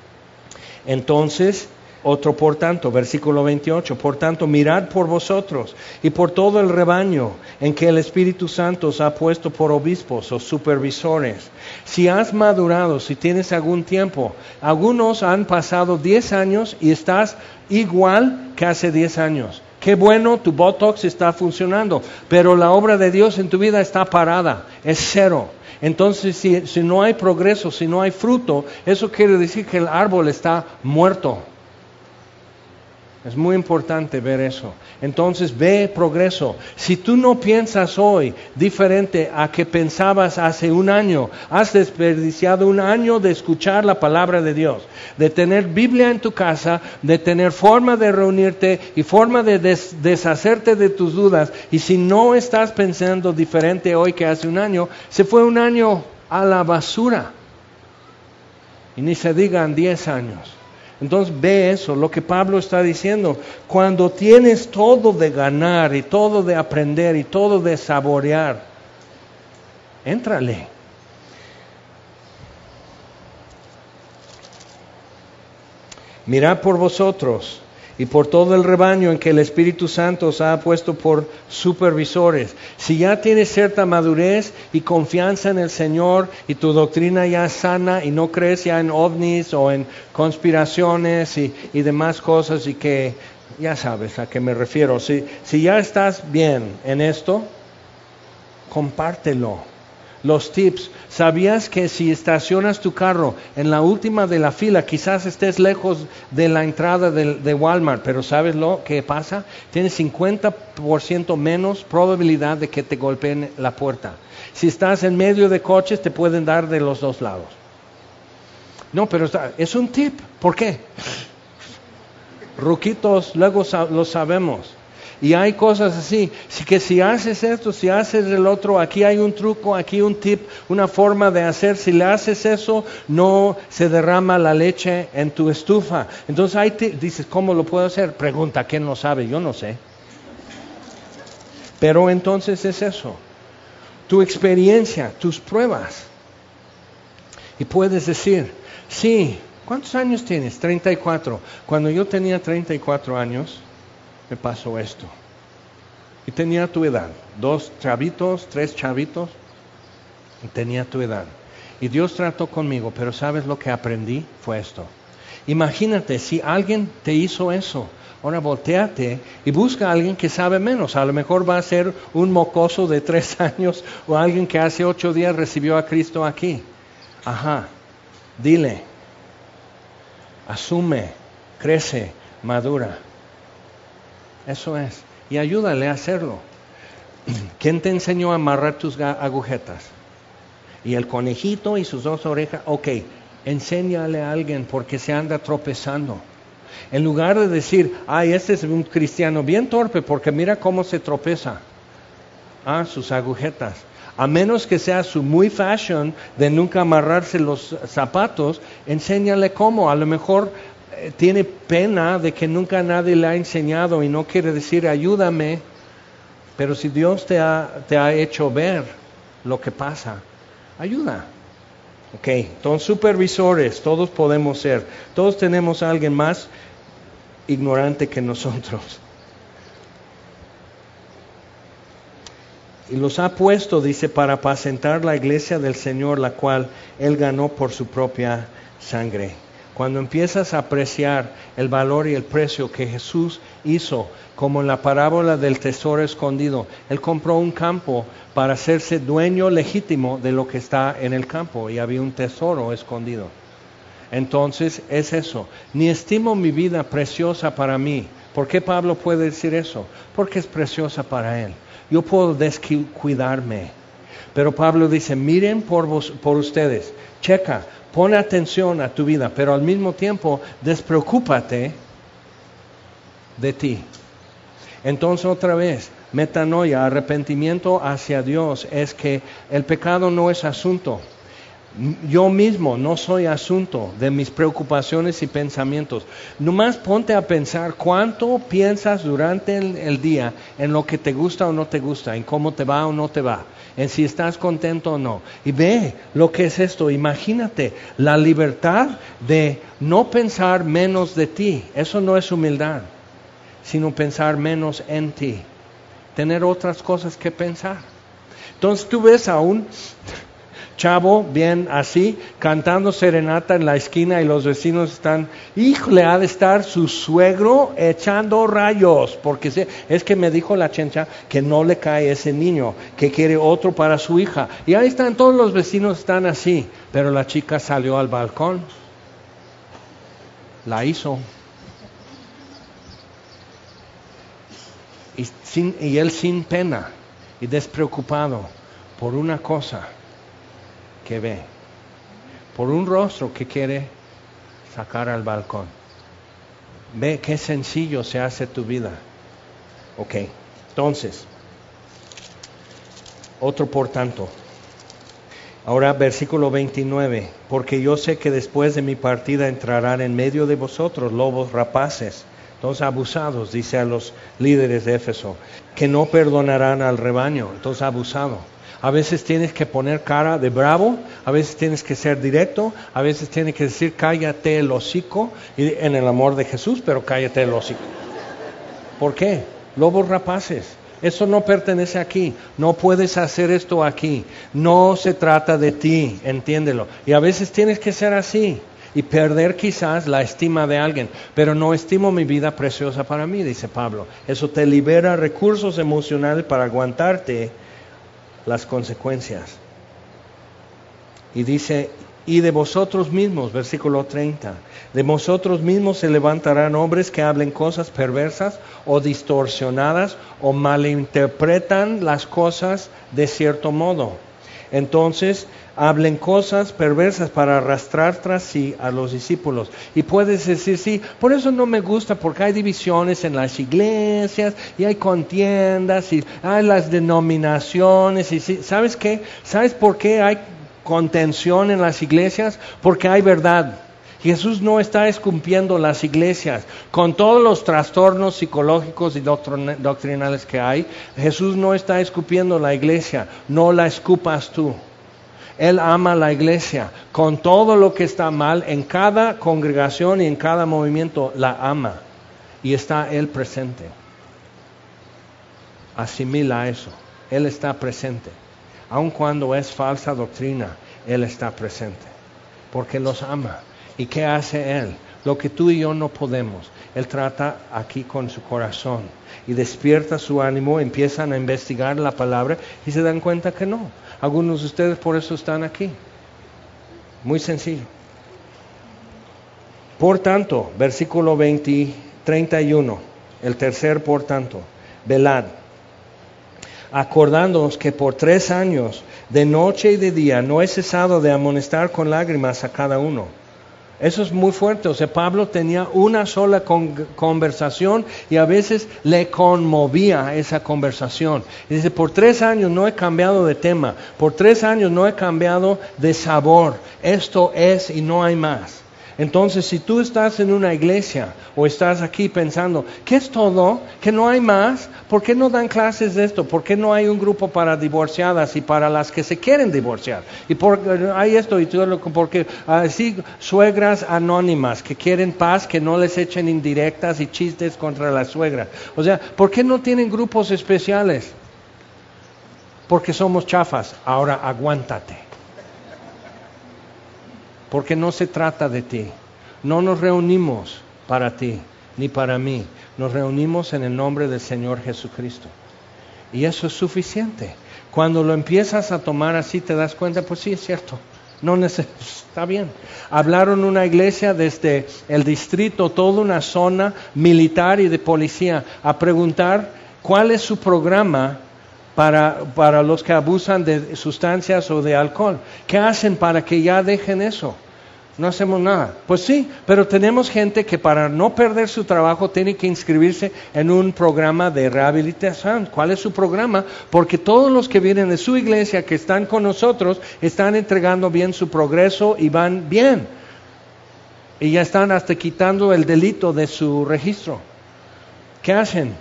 Entonces, otro por tanto, versículo 28, por tanto, mirad por vosotros y por todo el rebaño en que el Espíritu Santo os ha puesto por obispos o supervisores. Si has madurado, si tienes algún tiempo, algunos han pasado 10 años y estás igual que hace 10 años. Qué bueno, tu Botox está funcionando, pero la obra de Dios en tu vida está parada, es 0. Entonces, si no hay progreso, si no hay fruto, eso quiere decir que el árbol está muerto. Es muy importante ver eso. Entonces ve progreso. Si tú no piensas hoy diferente a que pensabas hace un año, has desperdiciado un año de escuchar la palabra de Dios, de tener Biblia en tu casa, de tener forma de reunirte y forma de deshacerte de tus dudas. Y si no estás pensando diferente hoy que hace un año, se fue un año a la basura. Y ni se digan 10 años. Entonces ve eso, lo que Pablo está diciendo. Cuando tienes todo de ganar y todo de aprender y todo de saborear, éntrale. Mirad por vosotros y por todo el rebaño en que el Espíritu Santo os ha puesto por supervisores. Si ya tienes cierta madurez y confianza en el Señor y tu doctrina ya es sana y no crees ya en ovnis o en conspiraciones y demás cosas, y que ya sabes a qué me refiero. Si ya estás bien en esto, compártelo. Los tips. ¿Sabías que si estacionas tu carro en la última de la fila, quizás estés lejos de la entrada de Walmart, pero ¿sabes lo que pasa? Tienes 50% menos probabilidad de que te golpeen la puerta. Si estás en medio de coches, te pueden dar de los 2 lados. No, pero es un tip. ¿Por qué? Ruquitos, luego lo sabemos. Y hay cosas así, que si haces esto, si haces el otro, aquí hay un truco, aquí un tip, una forma de hacer. Si le haces eso, no se derrama la leche en tu estufa. Entonces ahí dices, ¿cómo lo puedo hacer? Pregunta, ¿quién lo sabe? Yo no sé. Pero entonces es eso, tu experiencia, tus pruebas. Y puedes decir, sí, ¿cuántos años tienes? 34. Cuando yo tenía 34 años, me pasó esto. Y tenía tu edad, 2 chavitos, 3 chavitos, y tenía tu edad. Y Dios trató conmigo, pero ¿sabes lo que aprendí? Fue esto. Imagínate si alguien te hizo eso. Ahora volteate y busca a alguien que sabe menos. A lo mejor va a ser un mocoso de 3 años o alguien que hace 8 días recibió a Cristo aquí. Dile, asume, crece, madura. Eso es. Y ayúdale a hacerlo. ¿Quién te enseñó a amarrar tus agujetas? Y el conejito y sus 2 orejas. Ok, enséñale a alguien porque se anda tropezando. En lugar de decir, este es un cristiano bien torpe porque mira cómo se tropeza. Sus agujetas. A menos que sea su muy fashion de nunca amarrarse los zapatos, enséñale cómo. A lo mejor tiene pena de que nunca nadie le ha enseñado y no quiere decir ayúdame. Pero si Dios te ha hecho ver lo que pasa, ayuda. Ok, entonces supervisores, todos podemos ser. Todos tenemos a alguien más ignorante que nosotros. Y los ha puesto, dice, para apacentar la iglesia del Señor, la cual Él ganó por su propia sangre. Cuando empiezas a apreciar el valor y el precio que Jesús hizo, como en la parábola del tesoro escondido, Él compró un campo para hacerse dueño legítimo de lo que está en el campo, y había un tesoro escondido. Entonces es eso. Ni estimo mi vida preciosa para mí. ¿Por qué Pablo puede decir eso? Porque es preciosa para él. Yo puedo descuidarme. Pero Pablo dice, miren por ustedes. Checa, pon atención a tu vida, pero al mismo tiempo despreocúpate de ti. Entonces otra vez, metanoia, arrepentimiento hacia Dios, es que el pecado no es asunto. Yo mismo no soy asunto de mis preocupaciones y pensamientos. Nomás ponte a pensar cuánto piensas durante el día en lo que te gusta o no te gusta, en cómo te va o no te va, en si estás contento o no. Y ve lo que es esto. Imagínate la libertad de no pensar menos de ti. Eso no es humildad, sino pensar menos en ti. Tener otras cosas que pensar. Entonces tú ves a un chavo bien así, cantando serenata en la esquina y los vecinos están, híjole, ha de estar su suegro echando rayos, porque es que me dijo la chencha que no le cae ese niño, que quiere otro para su hija. Y ahí están, todos los vecinos están así, pero la chica salió al balcón, la hizo. Y él sin pena y despreocupado por una cosa que ve, por un rostro que quiere sacar al balcón. Ve qué sencillo se hace tu vida. Ok, entonces, otro por tanto. Ahora versículo 29, porque yo sé que después de mi partida entrarán en medio de vosotros lobos rapaces, entonces abusados, dice a los líderes de Éfeso, que no perdonarán al rebaño, entonces abusado. A veces tienes que poner cara de bravo, a veces tienes que ser directo, a veces tienes que decir cállate el hocico, y en el amor de Jesús, pero cállate el hocico. ¿Por qué? Lobos rapaces. Eso no pertenece aquí, no puedes hacer esto aquí, no se trata de ti, entiéndelo. Y a veces tienes que ser así y perder quizás la estima de alguien, pero no estimo mi vida preciosa para mí, dice Pablo. Eso te libera recursos emocionales para aguantarte las consecuencias. Y dice, y de vosotros mismos, versículo 30, de vosotros mismos se levantarán hombres que hablen cosas perversas o distorsionadas o malinterpretan las cosas de cierto modo. Entonces hablen cosas perversas para arrastrar tras sí a los discípulos. Y puedes decir, sí, por eso no me gusta, porque hay divisiones en las iglesias, y hay contiendas, y hay las denominaciones, y sí, ¿sabes qué? ¿Sabes por qué hay contención en las iglesias? Porque hay verdad. Jesús no está escupiendo las iglesias. Con todos los trastornos psicológicos y doctrinales que hay, Jesús no está escupiendo la iglesia. No la escupas tú. Él ama la iglesia. Con todo lo que está mal, en cada congregación y en cada movimiento la ama. Y está Él presente. asimila eso. Él está presente. Aun cuando es falsa doctrina, Él está presente. Porque los ama. ¿Y qué hace Él? Lo que tú y yo no podemos. Él trata aquí con su corazón y despierta su ánimo, empiezan a investigar la palabra y se dan cuenta que no. Algunos de ustedes por eso están aquí. Muy sencillo. Por tanto, versículo 31, el tercer por tanto, velad, acordándonos que por 3 años, de noche y de día, no he cesado de amonestar con lágrimas a cada uno. Eso es muy fuerte. O sea, Pablo tenía una sola conversación y a veces le conmovía esa conversación. Y dice, por 3 años no he cambiado de tema, por 3 años no he cambiado de sabor. Esto es y no hay más. Entonces, si tú estás en una iglesia o estás aquí pensando, ¿qué es todo? ¿Que no hay más? ¿Por qué no dan clases de esto? ¿Por qué no hay un grupo para divorciadas y para las que se quieren divorciar? Y hay esto y todo, porque así suegras anónimas que quieren paz, que no les echen indirectas y chistes contra la suegra. O sea, ¿por qué no tienen grupos especiales? Porque somos chafas. Ahora aguántate. Porque no se trata de ti. No nos reunimos para ti, ni para mí. Nos reunimos en el nombre del Señor Jesucristo. Y eso es suficiente. Cuando lo empiezas a tomar así, te das cuenta, pues sí, es cierto. Está bien. Hablaron una iglesia desde el distrito, toda una zona militar y de policía, a preguntar cuál es su programa para los que abusan de sustancias o de alcohol. ¿Qué hacen para que ya dejen eso? No hacemos nada. Pues sí, pero tenemos gente que para no perder su trabajo tiene que inscribirse en un programa de rehabilitación. ¿Cuál es su programa? Porque todos los que vienen de su iglesia, que están con nosotros, están entregando bien su progreso y van bien. Y ya están hasta quitando el delito de su registro. ¿Qué hacen?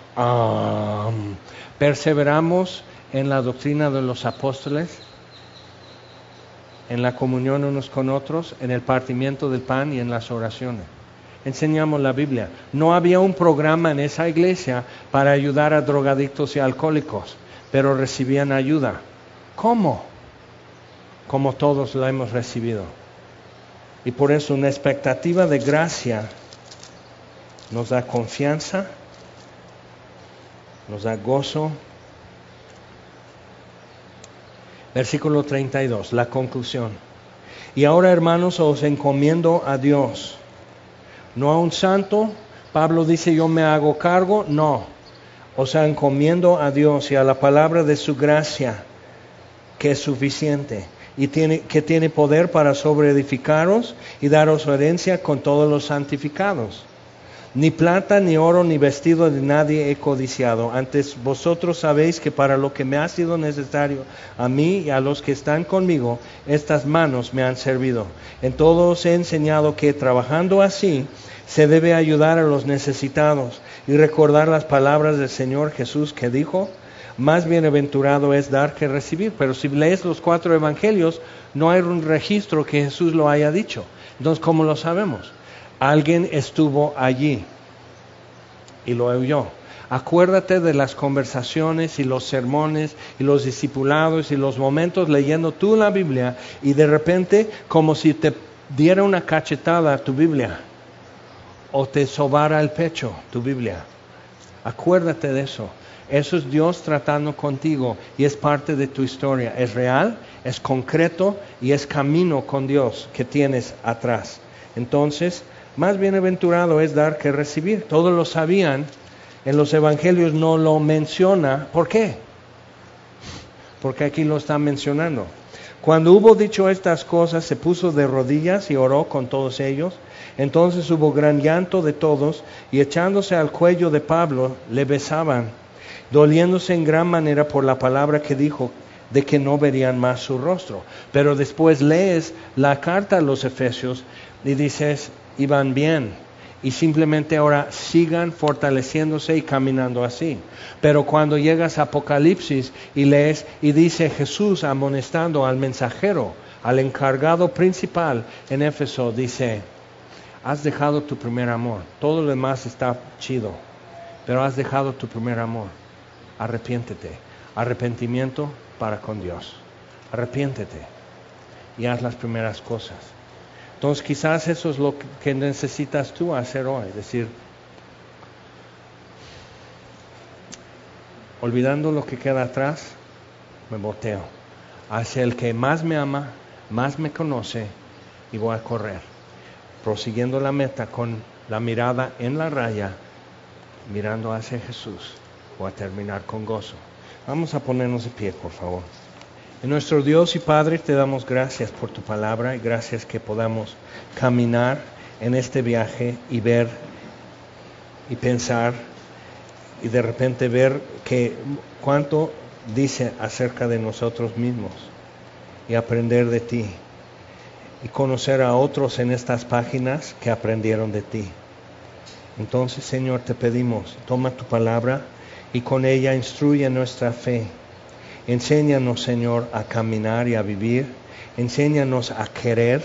Perseveramos en la doctrina de los apóstoles, en la comunión unos con otros, en el partimiento del pan y en las oraciones. Enseñamos la Biblia. No había un programa en esa iglesia para ayudar a drogadictos y alcohólicos, pero recibían ayuda. ¿Cómo? Como todos la hemos recibido. Y por eso una expectativa de gracia nos da confianza, nos da gozo. Versículo 32, la conclusión. Y ahora, hermanos, os encomiendo a Dios, no a un santo. Pablo dice, yo me hago cargo. No, os encomiendo a Dios y a la palabra de su gracia, que es suficiente y que tiene poder para sobreedificaros y daros herencia con todos los santificados. Ni plata, ni oro, ni vestido de nadie he codiciado. Antes vosotros sabéis que para lo que me ha sido necesario a mí y a los que están conmigo, estas manos me han servido. En todo os he enseñado que trabajando así, se debe ayudar a los necesitados y recordar las palabras del Señor Jesús que dijo, más bienaventurado es dar que recibir. Pero si lees los 4 evangelios, no hay un registro que Jesús lo haya dicho. Entonces, ¿cómo lo sabemos? Alguien estuvo allí y lo oyó. Acuérdate de las conversaciones y los sermones y los discipulados y los momentos leyendo tú la Biblia y de repente como si te diera una cachetada a tu Biblia o te sobara el pecho tu Biblia. Acuérdate de eso. Eso es Dios tratando contigo y es parte de tu historia. Es real, es concreto y es camino con Dios que tienes atrás. Entonces, más bienaventurado es dar que recibir. Todos lo sabían, en los evangelios no lo menciona. ¿Por qué? Porque aquí lo está mencionando. Cuando hubo dicho estas cosas, se puso de rodillas y oró con todos ellos. Entonces hubo gran llanto de todos, y echándose al cuello de Pablo, le besaban, doliéndose en gran manera por la palabra que dijo, de que no verían más su rostro. Pero después lees la carta a los Efesios y dices, iban bien, y simplemente ahora sigan fortaleciéndose y caminando así. Pero cuando llegas a Apocalipsis y lees y dice Jesús amonestando al mensajero, al encargado principal en Éfeso, dice, has dejado tu primer amor. Todo lo demás está chido, pero has dejado tu primer amor. arrepiéntete. Arrepentimiento para con Dios. Arrepiéntete y haz las primeras cosas. Entonces quizás eso es lo que necesitas tú hacer hoy. Decir, olvidando lo que queda atrás, me volteo hacia el que más me ama, más me conoce, y voy a correr, prosiguiendo la meta con la mirada en la raya, mirando hacia Jesús. Voy a terminar con gozo. Vamos a ponernos de pie, por favor. En nuestro Dios y Padre, te damos gracias por tu palabra y gracias que podamos caminar en este viaje y ver y pensar y de repente ver que cuánto dice acerca de nosotros mismos y aprender de ti y conocer a otros en estas páginas que aprendieron de ti. Entonces, Señor, te pedimos, toma tu palabra y con ella instruye nuestra fe. Enséñanos, Señor, a caminar y a vivir. Enséñanos a querer.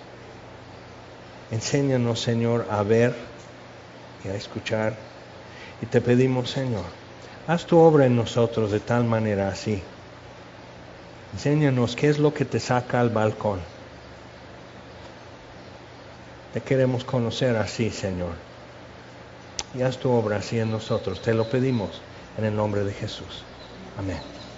Enséñanos, Señor, a ver y a escuchar. Y te pedimos, Señor, haz tu obra en nosotros de tal manera así. Enséñanos qué es lo que te saca al balcón. Te queremos conocer así, Señor. Y haz tu obra así en nosotros. Te lo pedimos en el nombre de Jesús. Amén.